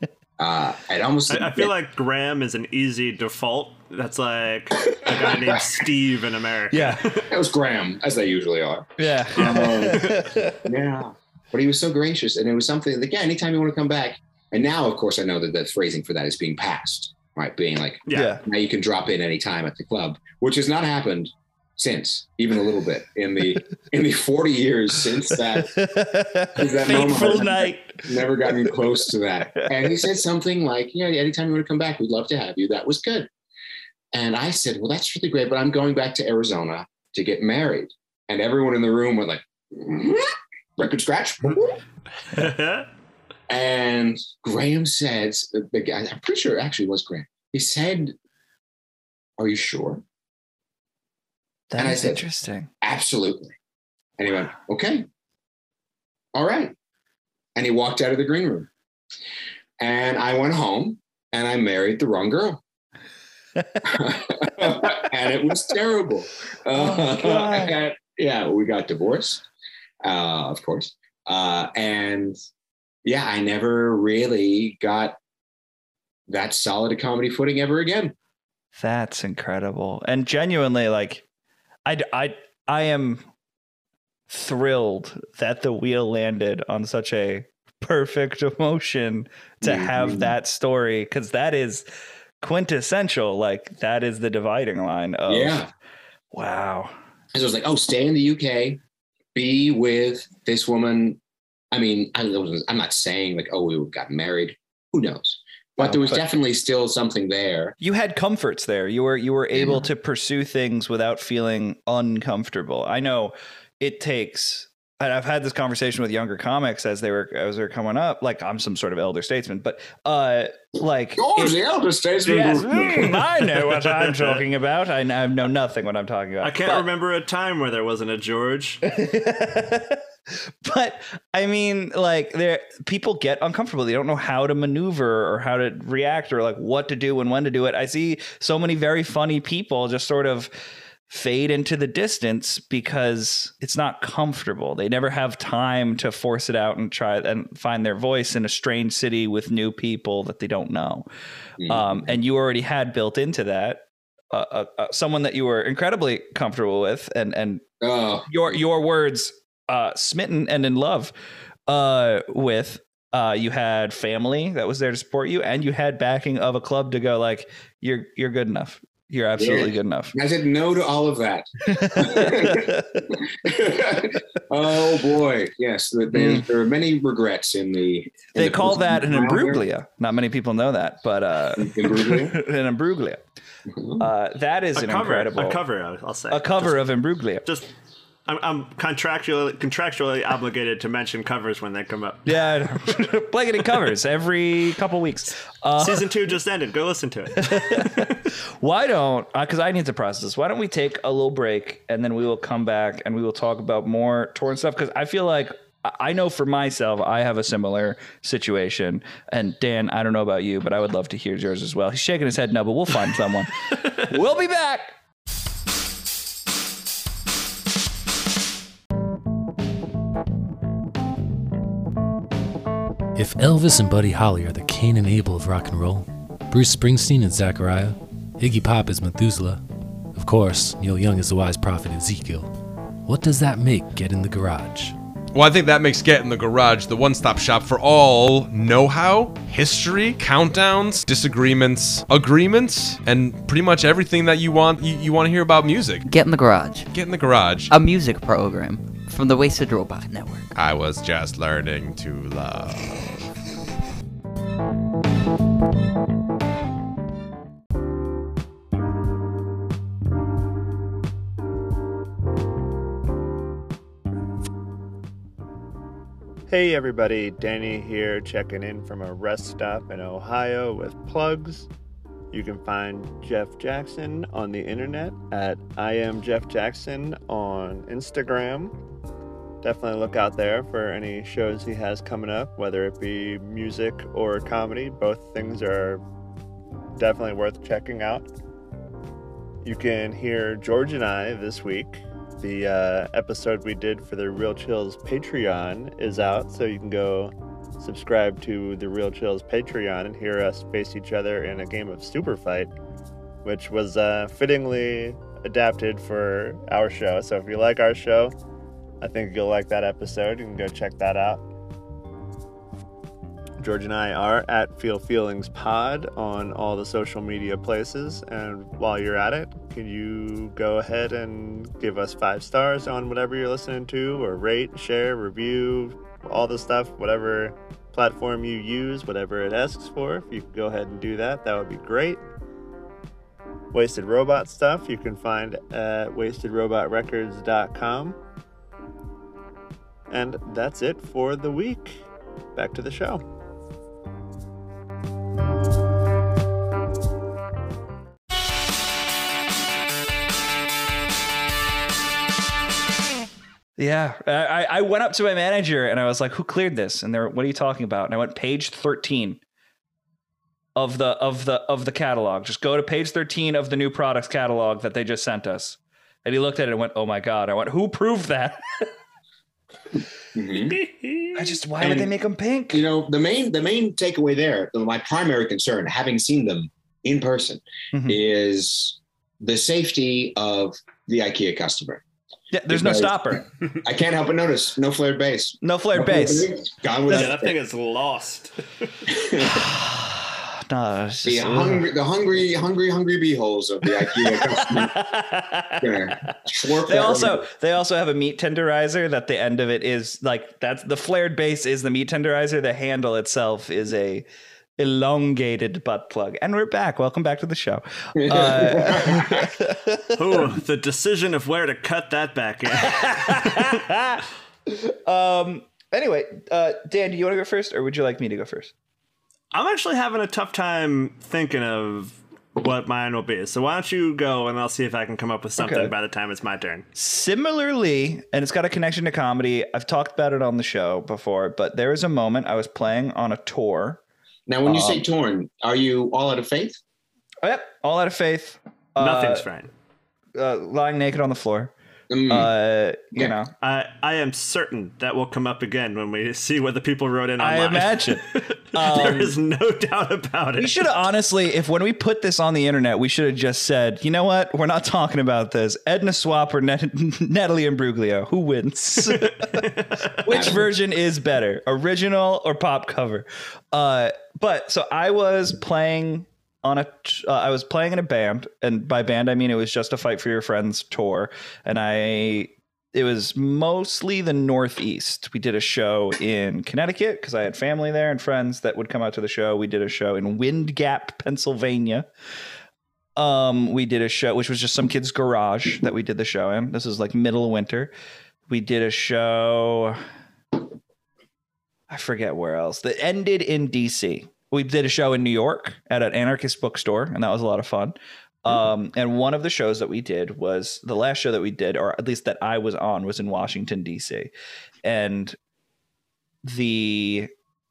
S4: I
S3: feel like Graham is an easy default. That's like a guy named Steve in America.
S2: Yeah,
S4: that was Graham, as they usually are.
S2: Yeah,
S4: yeah. But he was so gracious, and it was something. Like, anytime you want to come back. And now, of course, I know that the phrasing for that is being passed. Right, being like, now you can drop in anytime at the club, which has not happened since, even a little bit in the 40 years since that
S2: fateful night.
S4: Never gotten close to that. And he said something like, anytime you want to come back, we'd love to have you. That was good. And I said, well, that's really great, but I'm going back to Arizona to get married. And everyone in the room went like, record scratch. And Graham said, the guy, I'm pretty sure it actually was Graham. He said, are you sure?
S2: That is interesting.
S4: Absolutely. And he went, okay. All right. And he walked out of the green room. And I went home and I married the wrong girl. And it was terrible. We got divorced, of course. And I never really got that solid a comedy footing ever again.
S2: That's incredible. And genuinely, like, I am thrilled that the wheel landed on such a perfect emotion to have that story, because that is quintessential. Like, that is the dividing line of, wow.
S4: So it was like, stay in the UK, be with this woman. I mean, I'm not saying like, we got married. Who knows? But there was definitely still something there.
S2: You had comforts there. You were able to pursue things without feeling uncomfortable. I know it takes I've had this conversation with younger comics as they were coming up. Like I'm some sort of elder statesman, but like
S4: the elder statesman.
S2: Yes, I know what I'm talking about. I know nothing what I'm talking about.
S3: I can't remember a time where there wasn't a George.
S2: But I mean, like, people get uncomfortable. They don't know how to maneuver or how to react or like what to do and when to do it. I see so many very funny people just sort of fade into the distance because it's not comfortable. They never have time to force it out and try and find their voice in a strange city with new people that they don't know. And you already had built into that someone that you were incredibly comfortable with, and your words. Smitten and in love with. You had family that was there to support you, and you had backing of a club to go like, you're good enough. You're absolutely good enough.
S4: I said no to all of that. Oh boy, yes. There are many regrets in the.
S2: They call that an imbroglio. Not many people know that, but
S4: imbroglio?
S2: An imbroglio. That is incredible
S3: cover. I'll say
S2: a cover of imbroglio.
S3: Just. I'm contractually obligated to mention covers when they come up.
S2: Yeah, blanketing covers every couple weeks.
S3: Season 2 just ended. Go listen to it.
S2: Why don't, because I need to process this, why don't we take a little break and then we will come back and we will talk about more tour and stuff? Because I feel like, I know for myself, I have a similar situation. And Dan, I don't know about you, but I would love to hear yours as well. He's shaking his head no, but we'll find someone. We'll be back.
S5: If Elvis and Buddy Holly are the Cain and Abel of rock and roll, Bruce Springsteen is Zachariah, Iggy Pop is Methuselah, of course, Neil Young is the wise prophet Ezekiel, what does that make Get in the Garage?
S6: Well, I think that makes Get in the Garage the one-stop shop for all know-how, history, countdowns, disagreements, agreements, and pretty much everything that you want to hear about music.
S7: Get in the Garage.
S6: Get in the Garage.
S7: A music program from the Wasted Robot Network.
S6: I was just learning to love.
S3: Hey everybody, Danny here, checking in from a rest stop in Ohio with plugs. You can find Jeff Jackson on the internet at I am Jeff Jackson on Instagram. Definitely look out there for any shows he has coming up, whether it be music or comedy. Both things are definitely worth checking out. You can hear George and I this week. The episode we did for the Real Chills Patreon is out, so you can go subscribe to the Real Chills Patreon and hear us face each other in a game of Super Fight, which was fittingly adapted for our show. So if you like our show, I think you'll like that episode. You can go check that out. George and I are at Feel Feelings Pod on all the social media places. And while you're at it, can you go ahead and give us 5 stars on whatever you're listening to, or rate, share, review, all the stuff, whatever platform you use, whatever it asks for. If you could go ahead and do that, that would be great. Wasted Robot stuff you can find at wastedrobotrecords.com. And that's it for the week. Back to the show.
S2: Yeah, I went up to my manager and I was like, "Who cleared this?" And they're, "What are you talking about?" And I went, page 13 of the catalog. Just go to page 13 of the new products catalog that they just sent us. And he looked at it and went, "Oh my God!" I went, "Who proved that?"
S4: Mm-hmm.
S2: Why would they make them pink?
S4: You know, the main takeaway there, my primary concern, having seen them in person, is the safety of the IKEA customer.
S2: Yeah, there's no stopper.
S4: I can't help but notice no flared bass.
S2: No flared bass.
S4: Gone with
S3: that thing is lost.
S2: No,
S4: the hungry beeholes of the IKEA.
S2: They also have a meat tenderizer that the end of it is like, that's the flared base is the meat tenderizer. The handle itself is a elongated butt plug. And we're back. Welcome back to the show.
S3: The decision of where to cut that back in.
S2: Anyway, Dan, do you want to go first, or would you like me to go first?
S3: I'm actually having a tough time thinking of what mine will be. So why don't you go, and I'll see if I can come up with something by the time it's my turn.
S2: Similarly, and it's got a connection to comedy. I've talked about it on the show before, but there was a moment I was playing on a tour.
S4: Now, when you say torn, are you all out of faith?
S2: Oh, yep, all out of faith.
S3: Nothing's fine.
S2: Lying naked on the floor. You know,
S3: I am certain that will come up again when we see what the people wrote in online.
S2: I imagine.
S3: There is no doubt about it.
S2: We should have honestly, if when we put this on the internet, we should have just said, you know what? We're not talking about this. Edna Swap or Natalie Imbruglia. Who wins? Which version is better? Original or pop cover? But so I was playing I was playing in a band, and by band I mean it was Just a Fight for Your Friends tour, and it was mostly the Northeast. We did a show in Connecticut because I had family there and friends that would come out to the show. We did a show in Wind Gap, Pennsylvania. We did a show which was just some kid's garage that we did the show in. This was like middle of winter. We did a show, I forget where else, that ended in DC. We did a show in New York at an anarchist bookstore, and that was a lot of fun. And one of the shows that we did was the last show that we did, or at least that I was on, was in Washington, D.C. And the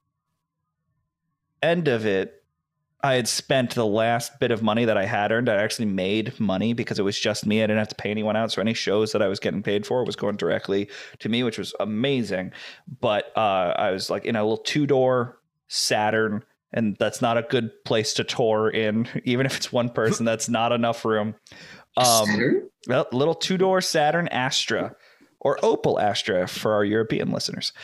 S2: end of it, I had spent the last bit of money that I had earned. I actually made money because it was just me. I didn't have to pay anyone out. So any shows that I was getting paid for was going directly to me, which was amazing. But I was like in a little 2-door Saturn. And that's not a good place to tour in, even if it's one person. That's not enough room. Well, little 2-door Saturn Astra, or Opel Astra for our European listeners.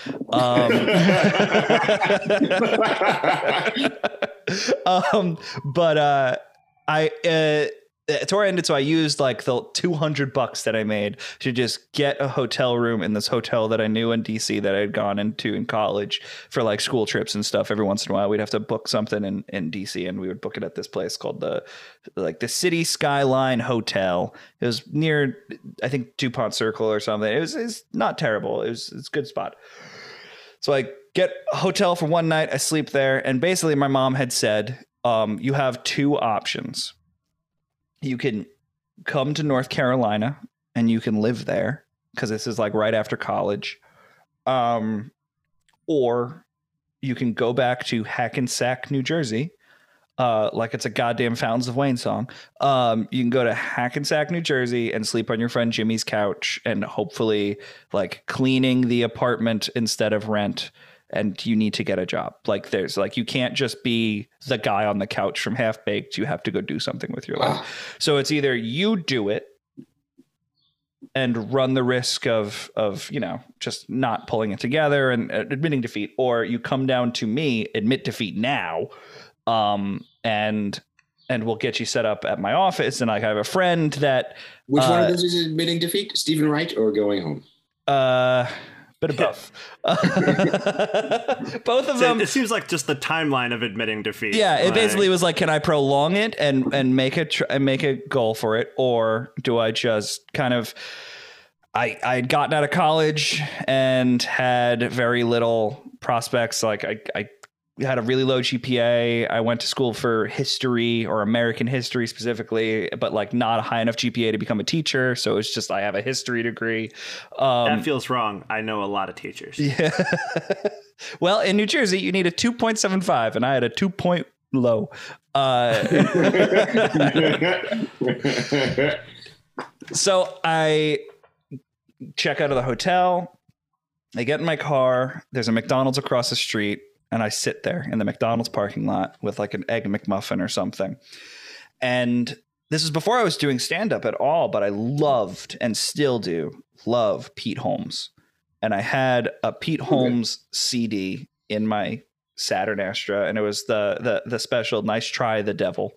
S2: The tour ended, so I used like the $200 that I made to just get a hotel room in this hotel that I knew in DC that I had gone into in college for like school trips and stuff. Every once in a while, we'd have to book something in DC, and we would book it at this place called the City Skyline Hotel. It was near, I think, DuPont Circle or something. It's not terrible. It's a good spot. So I get a hotel for one night. I sleep there, and basically my mom had said, you have 2 options. You can come to North Carolina and you can live there because this is like right after college. Or you can go back to Hackensack, New Jersey. Like it's a goddamn Fountains of Wayne song. You can go to Hackensack, New Jersey and sleep on your friend Jimmy's couch and hopefully like cleaning the apartment instead of rent. And you need to get a job. Like there's like, you can't just be the guy on the couch from Half Baked. You have to go do something with your life. So it's either you do it and run the risk of, you know, just not pulling it together and admitting defeat, or you come down to me, admit defeat now. And we'll get you set up at my office. And like, I have a friend that,
S4: which one of those is admitting defeat? Stephen Wright or going home?
S2: Bit of both. Both of them.
S3: It seems like just the timeline of admitting defeat.
S2: Yeah, it basically was like, can I prolong it and make a goal for it, or do I just kind of? I'd gotten out of college and had very little prospects. Like I had a really low GPA. I went to school for history, or American history specifically, but like not a high enough GPA to become a teacher. So it's just, I have a history degree.
S3: That feels wrong. I know a lot of teachers. Yeah.
S2: Well, in New Jersey, you need a 2.75 and I had a 2 point low. So I check out of the hotel. I get in my car. There's a McDonald's across the street. And I sit there in the McDonald's parking lot with like an Egg McMuffin or something. And this is before I was doing stand-up at all, but I loved and still do love Pete Holmes. And I had a Pete Holmes CD in my Saturn Astra, and it was the special Nice Try the Devil.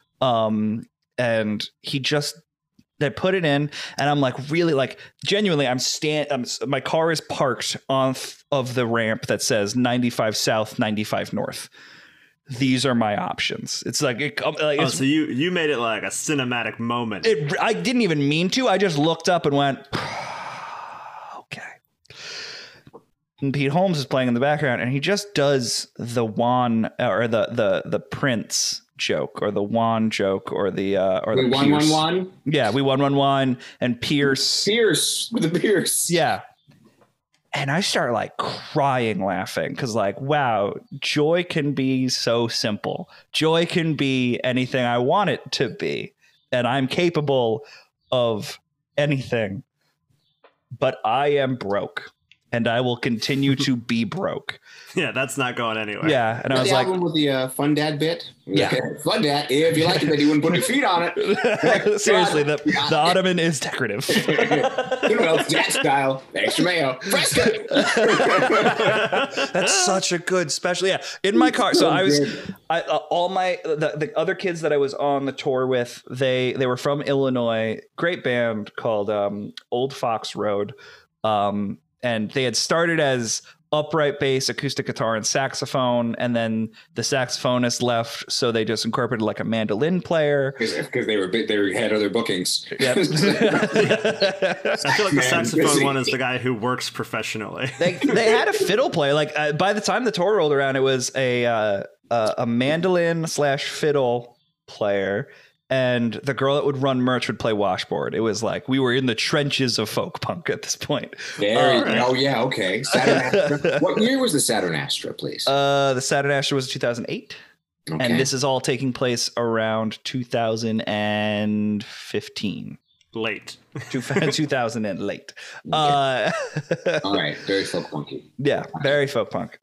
S2: And he just, they put it in, and I'm like, really, like, genuinely, my car is parked off of the ramp that says 95 South, 95 North. These are my options. It's like,
S3: so you made it like a cinematic moment.
S2: I didn't even mean to. I just looked up and went, okay. Pete Holmes is playing in the background, and he just does the Juan or the Prince joke or the Juan joke or the
S4: We won,
S2: Pierce.
S4: won.
S2: Yeah, we won, and Pierce.
S4: Pierce with the Pierce.
S2: Yeah. And I start like crying laughing because like, wow, joy can be so simple. Joy can be anything I want it to be. And I'm capable of anything. But I am broke. And I will continue to be broke.
S3: Yeah, that's not going anywhere.
S2: Yeah. And I was
S4: the
S2: like,
S4: album with the Fun Dad bit.
S2: Yeah.
S4: Fun Dad. If you liked it, then you wouldn't put your feet on it.
S2: seriously, the ottoman is decorative.
S4: Well, it's dad style. Extra mayo. Fresco.
S2: That's such a good special. Yeah. In my car. So I was, all my, the other kids that I was on the tour with, they were from Illinois, great band called Old Fox Road. And they had started as upright bass, acoustic guitar, and saxophone. And then the saxophonist left, so they just incorporated like a mandolin player.
S4: Because they had other bookings.
S2: Yep.
S3: I feel like the saxophone one is the guy who works professionally.
S2: They had a fiddle player. Like by the time the tour rolled around, it was a mandolin / fiddle player. And the girl that would run merch would play washboard. It was like we were in the trenches of folk punk at this point.
S4: Oh, yeah. Okay. Saturn Astra. What year was the Saturn Astra, please?
S2: The Saturn Astra was 2008.
S4: Okay.
S2: And this is all taking place around 2015.
S3: Late.
S2: 2000 and late.
S4: All right. Very folk punky.
S2: Yeah, very folk punk.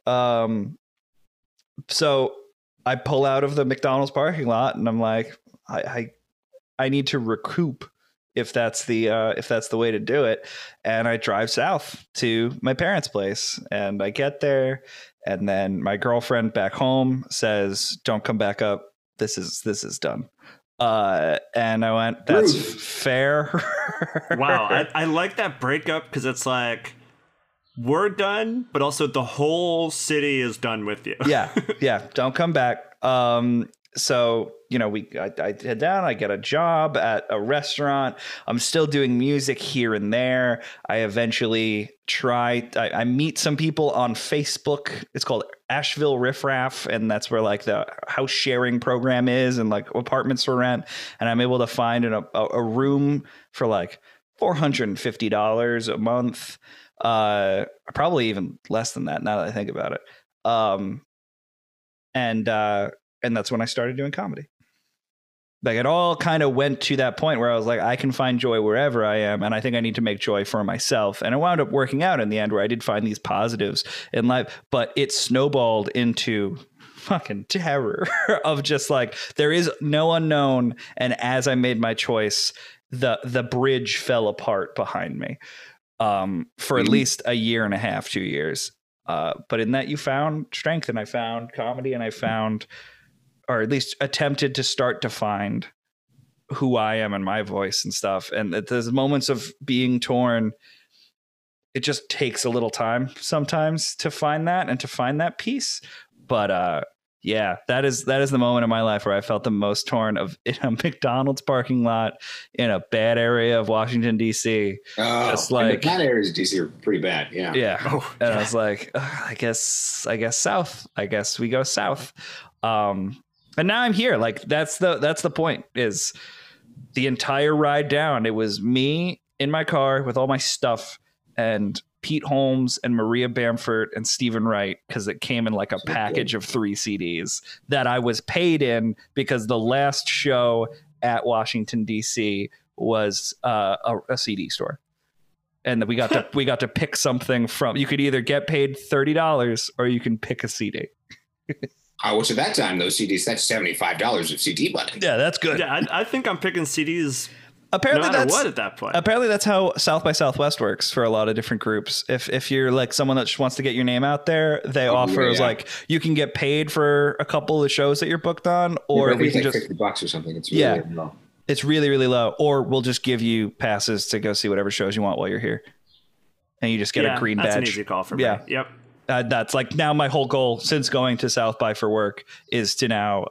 S2: So I pull out of the McDonald's parking lot and I'm like, I need to recoup if that's the way to do it. And I drive south to my parents' place and I get there and then my girlfriend back home says, "Don't come back up. This is done." And I went, "That's fair."
S3: Wow. I like that breakup because it's like, we're done, but also the whole city is done with you.
S2: Yeah. Don't come back. So, you know, I head down, I get a job at a restaurant. I'm still doing music here and there. I eventually I meet some people on Facebook. It's called Asheville Riff Raff. And that's where like the house sharing program is and like apartments for rent. And I'm able to find a room for like $450 a month. Probably even less than that now that I think about it. And that's when I started doing comedy. Like it all kind of went to that point where I was like, I can find joy wherever I am. And I think I need to make joy for myself. And it wound up working out in the end where I did find these positives in life, but it snowballed into fucking terror of just like, there is no unknown. And as I made my choice, the bridge fell apart behind me for at least a year and a half, 2 years. But in that you found strength and I found comedy and I found, or at least attempted to start to find who I am and my voice and stuff. And there's moments of being torn. It just takes a little time sometimes to find that and to find that peace. But yeah, that is the moment in my life where I felt the most torn in a McDonald's parking lot in a bad area of Washington, D.C.
S4: Just like that areas of D.C. are pretty bad. Yeah.
S2: Yeah. Oh, and I was like, I guess south. I guess we go south. And now I'm here. Like that's the point is the entire ride down. It was me in my car with all my stuff and Pete Holmes and Maria Bamford and Stephen Wright, because it came in like a package of 3 CDs that I was paid in because the last show at Washington, D.C. was a CD store. And we got to pick something from. You could either get paid $30 or you can pick a CD.
S4: Which at that time, those CDs, that's $75 of CD money.
S2: Yeah, that's good.
S3: Yeah, I think I'm picking CDs.
S2: Apparently
S3: no matter what at that point.
S2: Apparently that's how South by Southwest works for a lot of different groups. If you're like someone that just wants to get your name out there, they offer like you can get paid for a couple of the shows that you're booked on, or we can just
S4: $50 or something. It's really low.
S2: It's really, really low. Or we'll just give you passes to go see whatever shows you want while you're here, and you just get a green badge.
S3: That's an easy call for me. Yep.
S2: That's like now my whole goal since going to South by for work is to now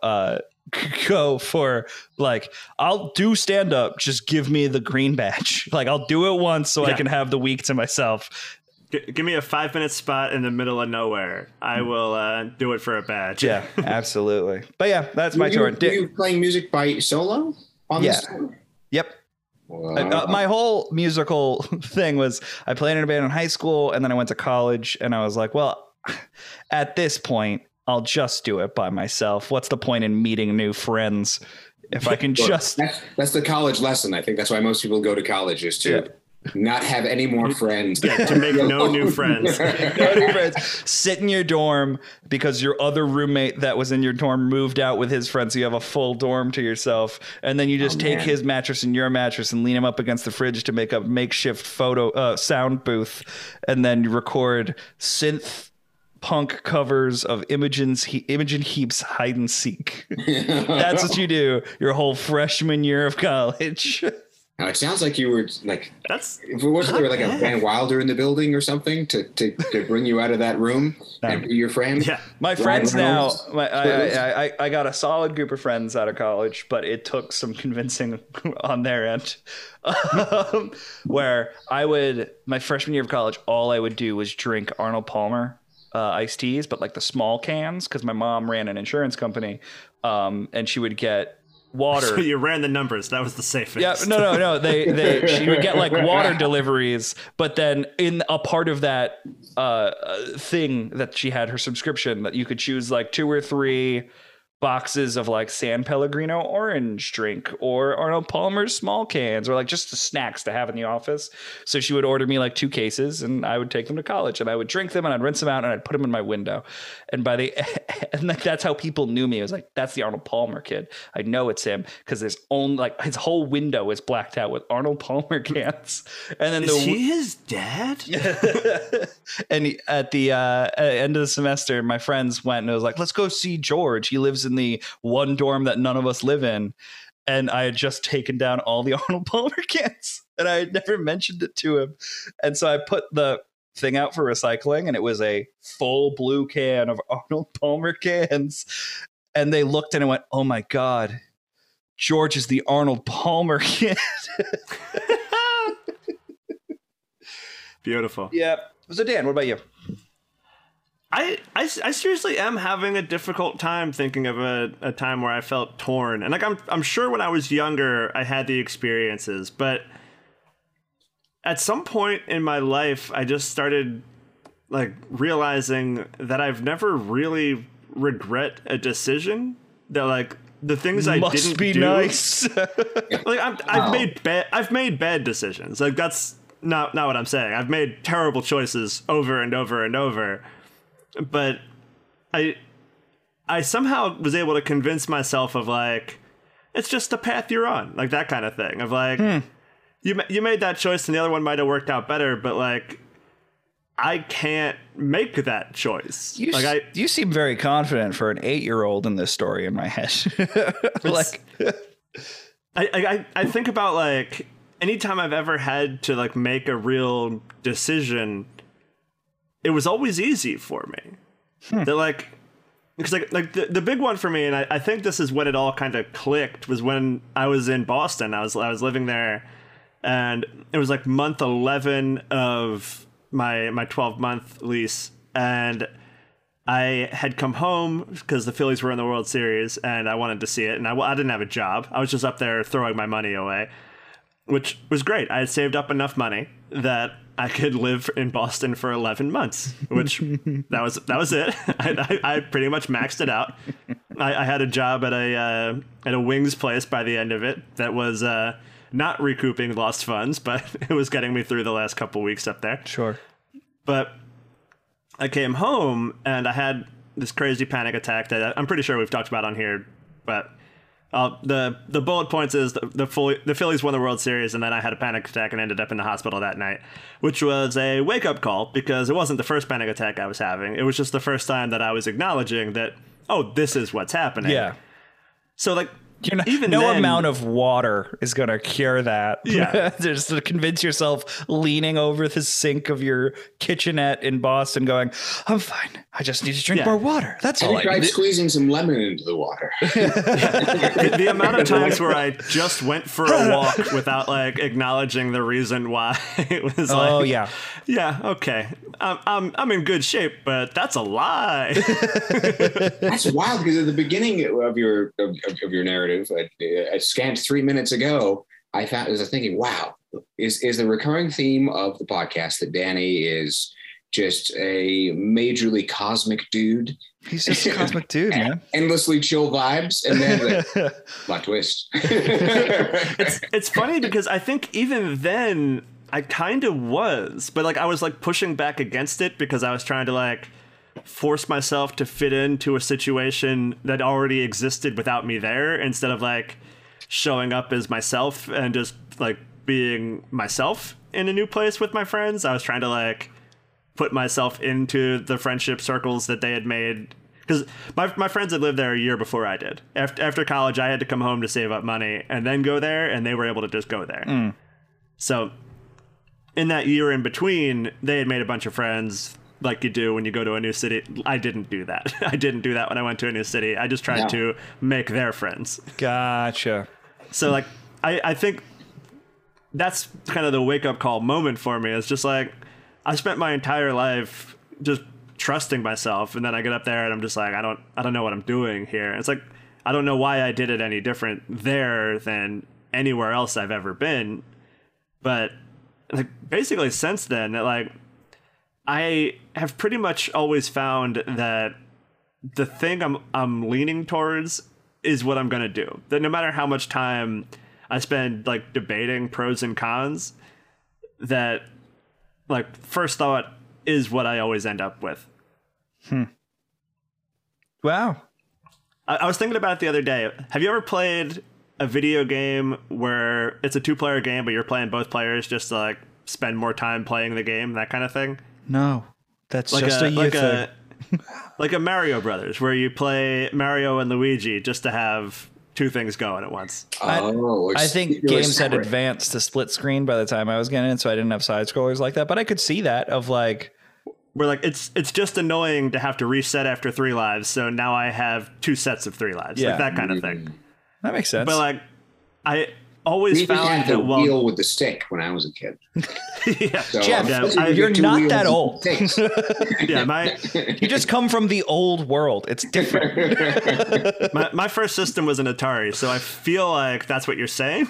S2: go for like, I'll do stand up. Just give me the green badge. Like I'll do it once so I can have the week to myself.
S3: Give me a 5-minute spot in the middle of nowhere. I will do it for a badge.
S2: Yeah, absolutely. But yeah, that's my tour.
S4: Were you playing music by solo on this tour?
S2: Yep.
S4: Wow.
S2: My whole musical thing was I played in a band in high school, and then I went to college, and I was like, well, at this point, I'll just do it by myself. What's the point in meeting new friends if I can just...
S4: That's the college lesson. I think that's why most people go to college, is to not have any more friends.
S3: Yeah, to make no new friends.
S2: No new friends. Sit in your dorm because your other roommate that was in your dorm moved out with his friends, so you have a full dorm to yourself, and then you just take his mattress and your mattress and lean him up against the fridge to make a makeshift sound booth, and then you record synth punk covers of Imogen Heap's Hide and Seek. That's what you do your whole freshman year of college.
S4: Now, it sounds like you were like,
S3: That's
S4: if it wasn't there like a Van Wilder in the building or something to bring you out of that room and be your friend.
S3: yeah.
S2: My friends now, I got a solid group of friends out of college, but it took some convincing on their end. Where my freshman year of college, all I would do was drink Arnold Palmer iced teas, but like the small cans, because my mom ran an insurance company, and she would get water.
S3: So you ran the numbers. That was the safest.
S2: Yeah, no. She would get like water deliveries, but then in a part of that thing that she had, her subscription, that you could choose like 2 or 3 boxes of like San Pellegrino orange drink or Arnold Palmer's small cans, or like just the snacks to have in the office. So she would order me like 2 cases, and I would take them to college, and I would drink them, and I'd rinse them out, and I'd put them in my window. And and like that's how people knew me. It was like, that's the Arnold Palmer kid. I know it's him because there's only like his whole window is blacked out with Arnold Palmer cans. And then
S3: Is he his dad?
S2: And at the end of the semester, my friends went and it was like, let's go see George. He lives in the one dorm that none of us live in. And I had just taken down all the Arnold Palmer cans, and I had never mentioned it to him. And so I put the thing out for recycling, and it was a full blue can of Arnold Palmer cans. And they looked and went, oh my God, George is the Arnold Palmer kid.
S3: Beautiful.
S2: Yeah. So Dan, what about you?
S3: I seriously am having a difficult time thinking of a time where I felt torn. And like I'm sure when I was younger I had the experiences, but at some point in my life I just started like realizing that I've never really regret a decision, that like the things I didn't
S2: be
S3: do.
S2: Nice.
S3: Like I've made bad decisions. Like that's not what I'm saying. I've made terrible choices over and over and over. But I somehow was able to convince myself of like, it's just the path you're on, like that kind of thing of like, you made that choice and the other one might have worked out better, but like, I can't make that choice.
S2: You seem very confident for an 8-year-old in this story in my head. Like,
S3: I think about like anytime I've ever had to like make a real decision, it was always easy for me. That like, because like the big one for me, and I think this is when it all kind of clicked, was when I was in Boston. I was living there, and it was like month 11 of my 12-month lease, and I had come home because the Phillies were in the World Series, and I wanted to see it, and I didn't have a job. I was just up there throwing my money away, which was great. I had saved up enough money that I could live in Boston for 11 months, which that was it. I pretty much maxed it out. I had a job at a wings place by the end of it that was not recouping lost funds, but it was getting me through the last couple weeks up there.
S2: Sure.
S3: But I came home and I had this crazy panic attack that I'm pretty sure we've talked about on here, but the bullet points is the Phillies won the World Series, and then I had a panic attack and ended up in the hospital that night, which was a wake-up call because it wasn't the first panic attack I was having. It was just the first time that I was acknowledging that, oh, this is what's happening.
S2: Yeah.
S3: So like even
S2: no
S3: then-
S2: amount of water is going to cure that.
S3: Yeah.
S2: Just to convince yourself, leaning over the sink of your kitchenette in Boston going, I'm fine. I just need to drink
S3: Yeah.
S2: more water. That's
S4: Have
S2: all
S4: you
S2: I
S4: tried
S2: need.
S4: squeezing some lemon into the water?
S3: the amount of times where I just went for a walk without like acknowledging the reason why it was like,
S2: Oh, yeah.
S3: yeah, okay, I'm in good shape, but that's a lie.
S4: That's wild because at the beginning of your narrative, a scant 3 minutes ago, I was thinking, wow, is the recurring theme of the podcast that Danny is just a majorly cosmic dude,
S2: He's just a cosmic dude, man.
S4: endlessly chill vibes, and then plot twist.
S3: It's funny because I think even then I kind of was, but like I was like pushing back against it because I was trying to like force myself to fit into a situation that already existed without me there, instead of like showing up as myself and just like being myself in a new place with my friends. I was trying to like put myself into the friendship circles that they had made, because my friends had lived there a year before I did. After college, I had to come home to save up money and then go there, and they were able to just go there. So in that year in between, they had made a bunch of friends like you do when you go to a new city. I didn't do that. I didn't do that when I went to a new city. I just tried to make their friends.
S2: Gotcha.
S3: So like I think that's kind of the wake up call moment for me. It's just like I spent my entire life just trusting myself, and then I get up there and I'm just like, I don't know what I'm doing here. It's like I don't know why I did it any different there than anywhere else I've ever been. But like basically since then, like I have pretty much always found that the thing I'm leaning towards is what I'm going to do. That no matter how much time I spend like debating pros and cons, that like first thought is what I always end up with.
S2: Wow.
S3: I was thinking about it the other day. Have you ever played a video game where it's a 2-player game, but you're playing both players just to like spend more time playing the game, that kind of thing?
S2: No, that's
S3: Like
S2: just a you thing.
S3: like a Mario Brothers, where you play Mario and Luigi just to have two things going at once.
S2: I think
S4: you're
S2: games had
S4: separate.
S2: advanced to split screen by the time I was getting it, so I didn't have side scrollers like that. But I could see that of like,
S3: Where like it's just annoying to have to reset after 3 lives, so now I have 2 sets of 3 lives,
S2: Yeah.
S3: like that kind of thing.
S2: that makes sense.
S3: But like I always
S4: We just
S3: found
S4: had the
S3: that
S4: wheel with the stick when I was a kid.
S3: yeah,
S4: So
S2: Jeff,
S4: I'm supposed to
S3: I-
S4: get
S2: you're
S4: 2
S2: not
S4: wheels
S2: that
S4: and
S2: old.
S4: sticks.
S3: yeah, my
S2: you just come from the old world. It's different.
S3: my first system was an Atari, so I feel like that's what you're saying.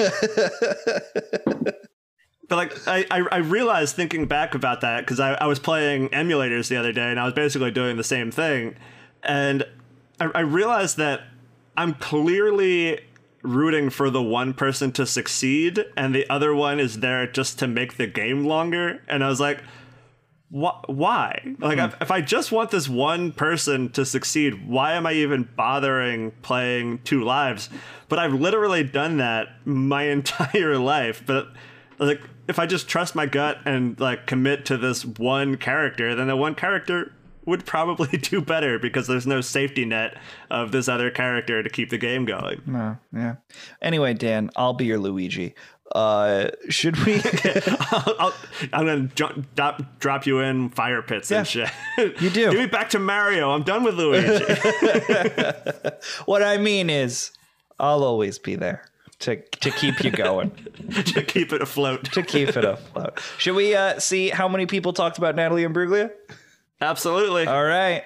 S3: But like I realized thinking back about that, because I was playing emulators the other day and I was basically doing the same thing, and I realized that I'm clearly rooting for the one person to succeed and the other one is there just to make the game longer. And I was like, why? Like if I just want this one person to succeed, why am I even bothering playing 2 lives? But I've literally done that my entire life. But like if I just trust my gut and like commit to this one character, then the one character would probably do better, because there's no safety net of this other character to keep the game going.
S2: No, yeah. Anyway, Dan, I'll be your Luigi. Should we?
S3: I'm gonna drop you in fire pits and shit.
S2: You do.
S3: Give me back to Mario. I'm done with Luigi.
S2: What I mean is, I'll always be there to keep you going,
S3: To keep it afloat.
S2: to keep it afloat. Should we see how many people talked about Natalie Imbruglia?
S3: Absolutely.
S2: All right.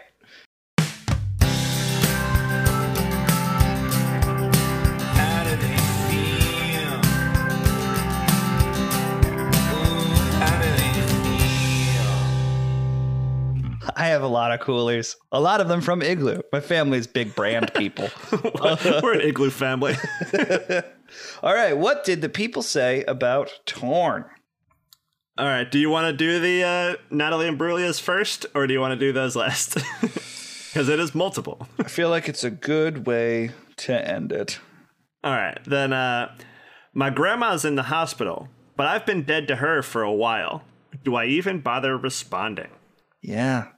S1: How do they feel? Ooh, how do they feel?
S2: I have a lot of coolers. A lot of them from Igloo. My family's big brand people.
S3: We're an Igloo family.
S2: All right. What did the people say about Torn?
S3: All right. Do you want to do the Natalie Imbruglia's first, or do you want to do those last? Because it is multiple.
S2: I feel like it's a good way to end it.
S3: All right. Then my grandma's in the hospital, but I've been dead to her for a while. Do I even bother responding?
S2: Yeah.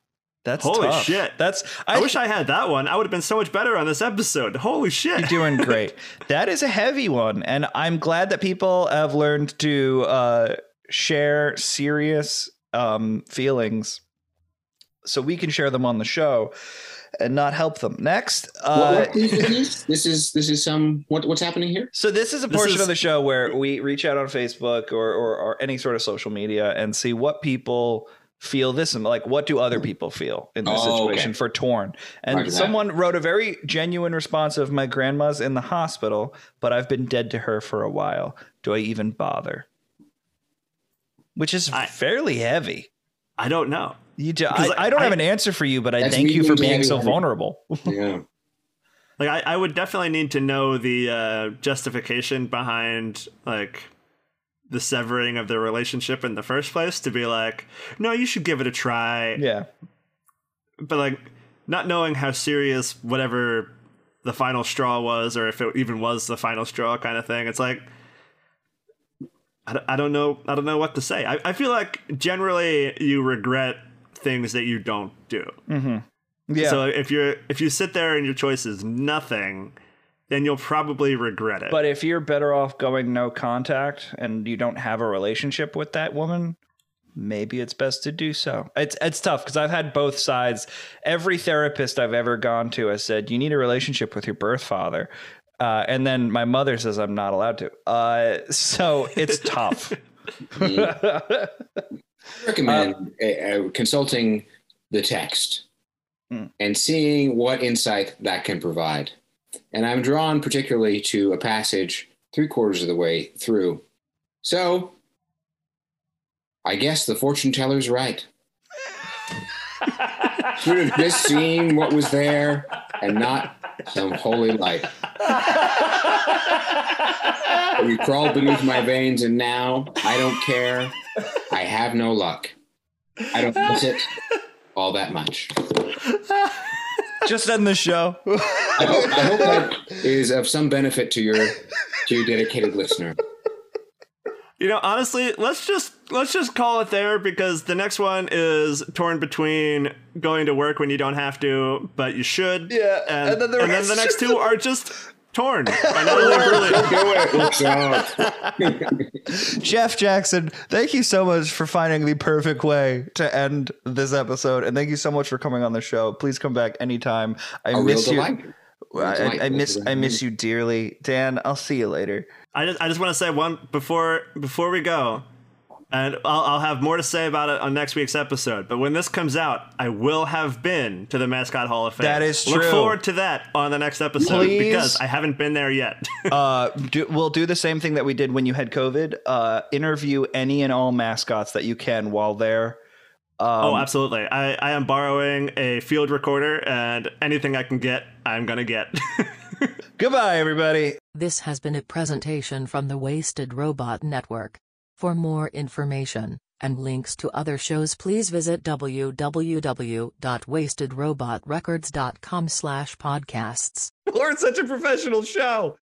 S2: That's
S3: Holy
S2: tough.
S3: shit. I wish I had that one. I would have been so much better on this episode. Holy shit.
S2: You're doing great. That is a heavy one. And I'm glad that people have learned to share serious feelings so we can share them on the show and not help them. Next.
S4: What is this? This is some what's happening here?
S2: So this is a portion of the show where we reach out on Facebook or any sort of social media and see what people feel this and like what do other people feel in this situation for Torn. And someone wrote a very genuine response of, my grandma's in the hospital, but I've been dead to her for a while. Do I even bother? Which is fairly heavy.
S3: I don't know.
S2: I don't have an answer for you, but I thank you for being so vulnerable.
S4: Yeah.
S3: Like I would definitely need to know the justification behind like the severing of the relationship in the first place to be like, no, you should give it a try.
S2: Yeah.
S3: But like not knowing how serious whatever the final straw was, or if it even was the final straw kind of thing. It's like, I don't know what to say. I feel like generally you regret things that you don't do.
S2: Mm-hmm. Yeah.
S3: So if you sit there and your choice is nothing, then you'll probably regret it.
S2: But if you're better off going no contact and you don't have a relationship with that woman, maybe it's best to do so. It's tough because I've had both sides. Every therapist I've ever gone to has said, you need a relationship with your birth father. And then my mother says I'm not allowed to. So it's tough.
S4: I recommend consulting the text and seeing what insight that can provide. And I'm drawn particularly to a passage 3/4 of the way through. So I guess the fortune teller's right. Should have just seen what was there and not some holy light. You crawled beneath my veins, and now I don't care. I have no luck. I don't miss it all that much.
S2: Just end the show.
S4: I hope that is of some benefit to your dedicated listener.
S3: You know, honestly, let's just call it there, because the next one is torn between going to work when you don't have to, but you should.
S2: Yeah,
S3: and then the next two are just torn. By Natalie Imbruglia.
S2: Jeff Jackson, thank you so much for finding the perfect way to end this episode, and thank you so much for coming on the show. Please come back anytime. I miss you. I miss you dearly, Dan. I'll see you later.
S3: I just want to say one before we go, and I'll have more to say about it on next week's episode. But when this comes out, I will have been to the Mascot Hall of Fame.
S2: That is true.
S3: Look forward to that on the next episode, because I haven't been there yet.
S2: We'll do the same thing that we did when you had COVID. Interview any and all mascots that you can while there.
S3: Absolutely. I am borrowing a field recorder, and anything I can get, I'm going to get.
S2: Goodbye, everybody.
S8: This has been a presentation from the Wasted Robot Network. For more information and links to other shows, please visit www.wastedrobotrecords.com/podcasts.
S2: We're such a professional show.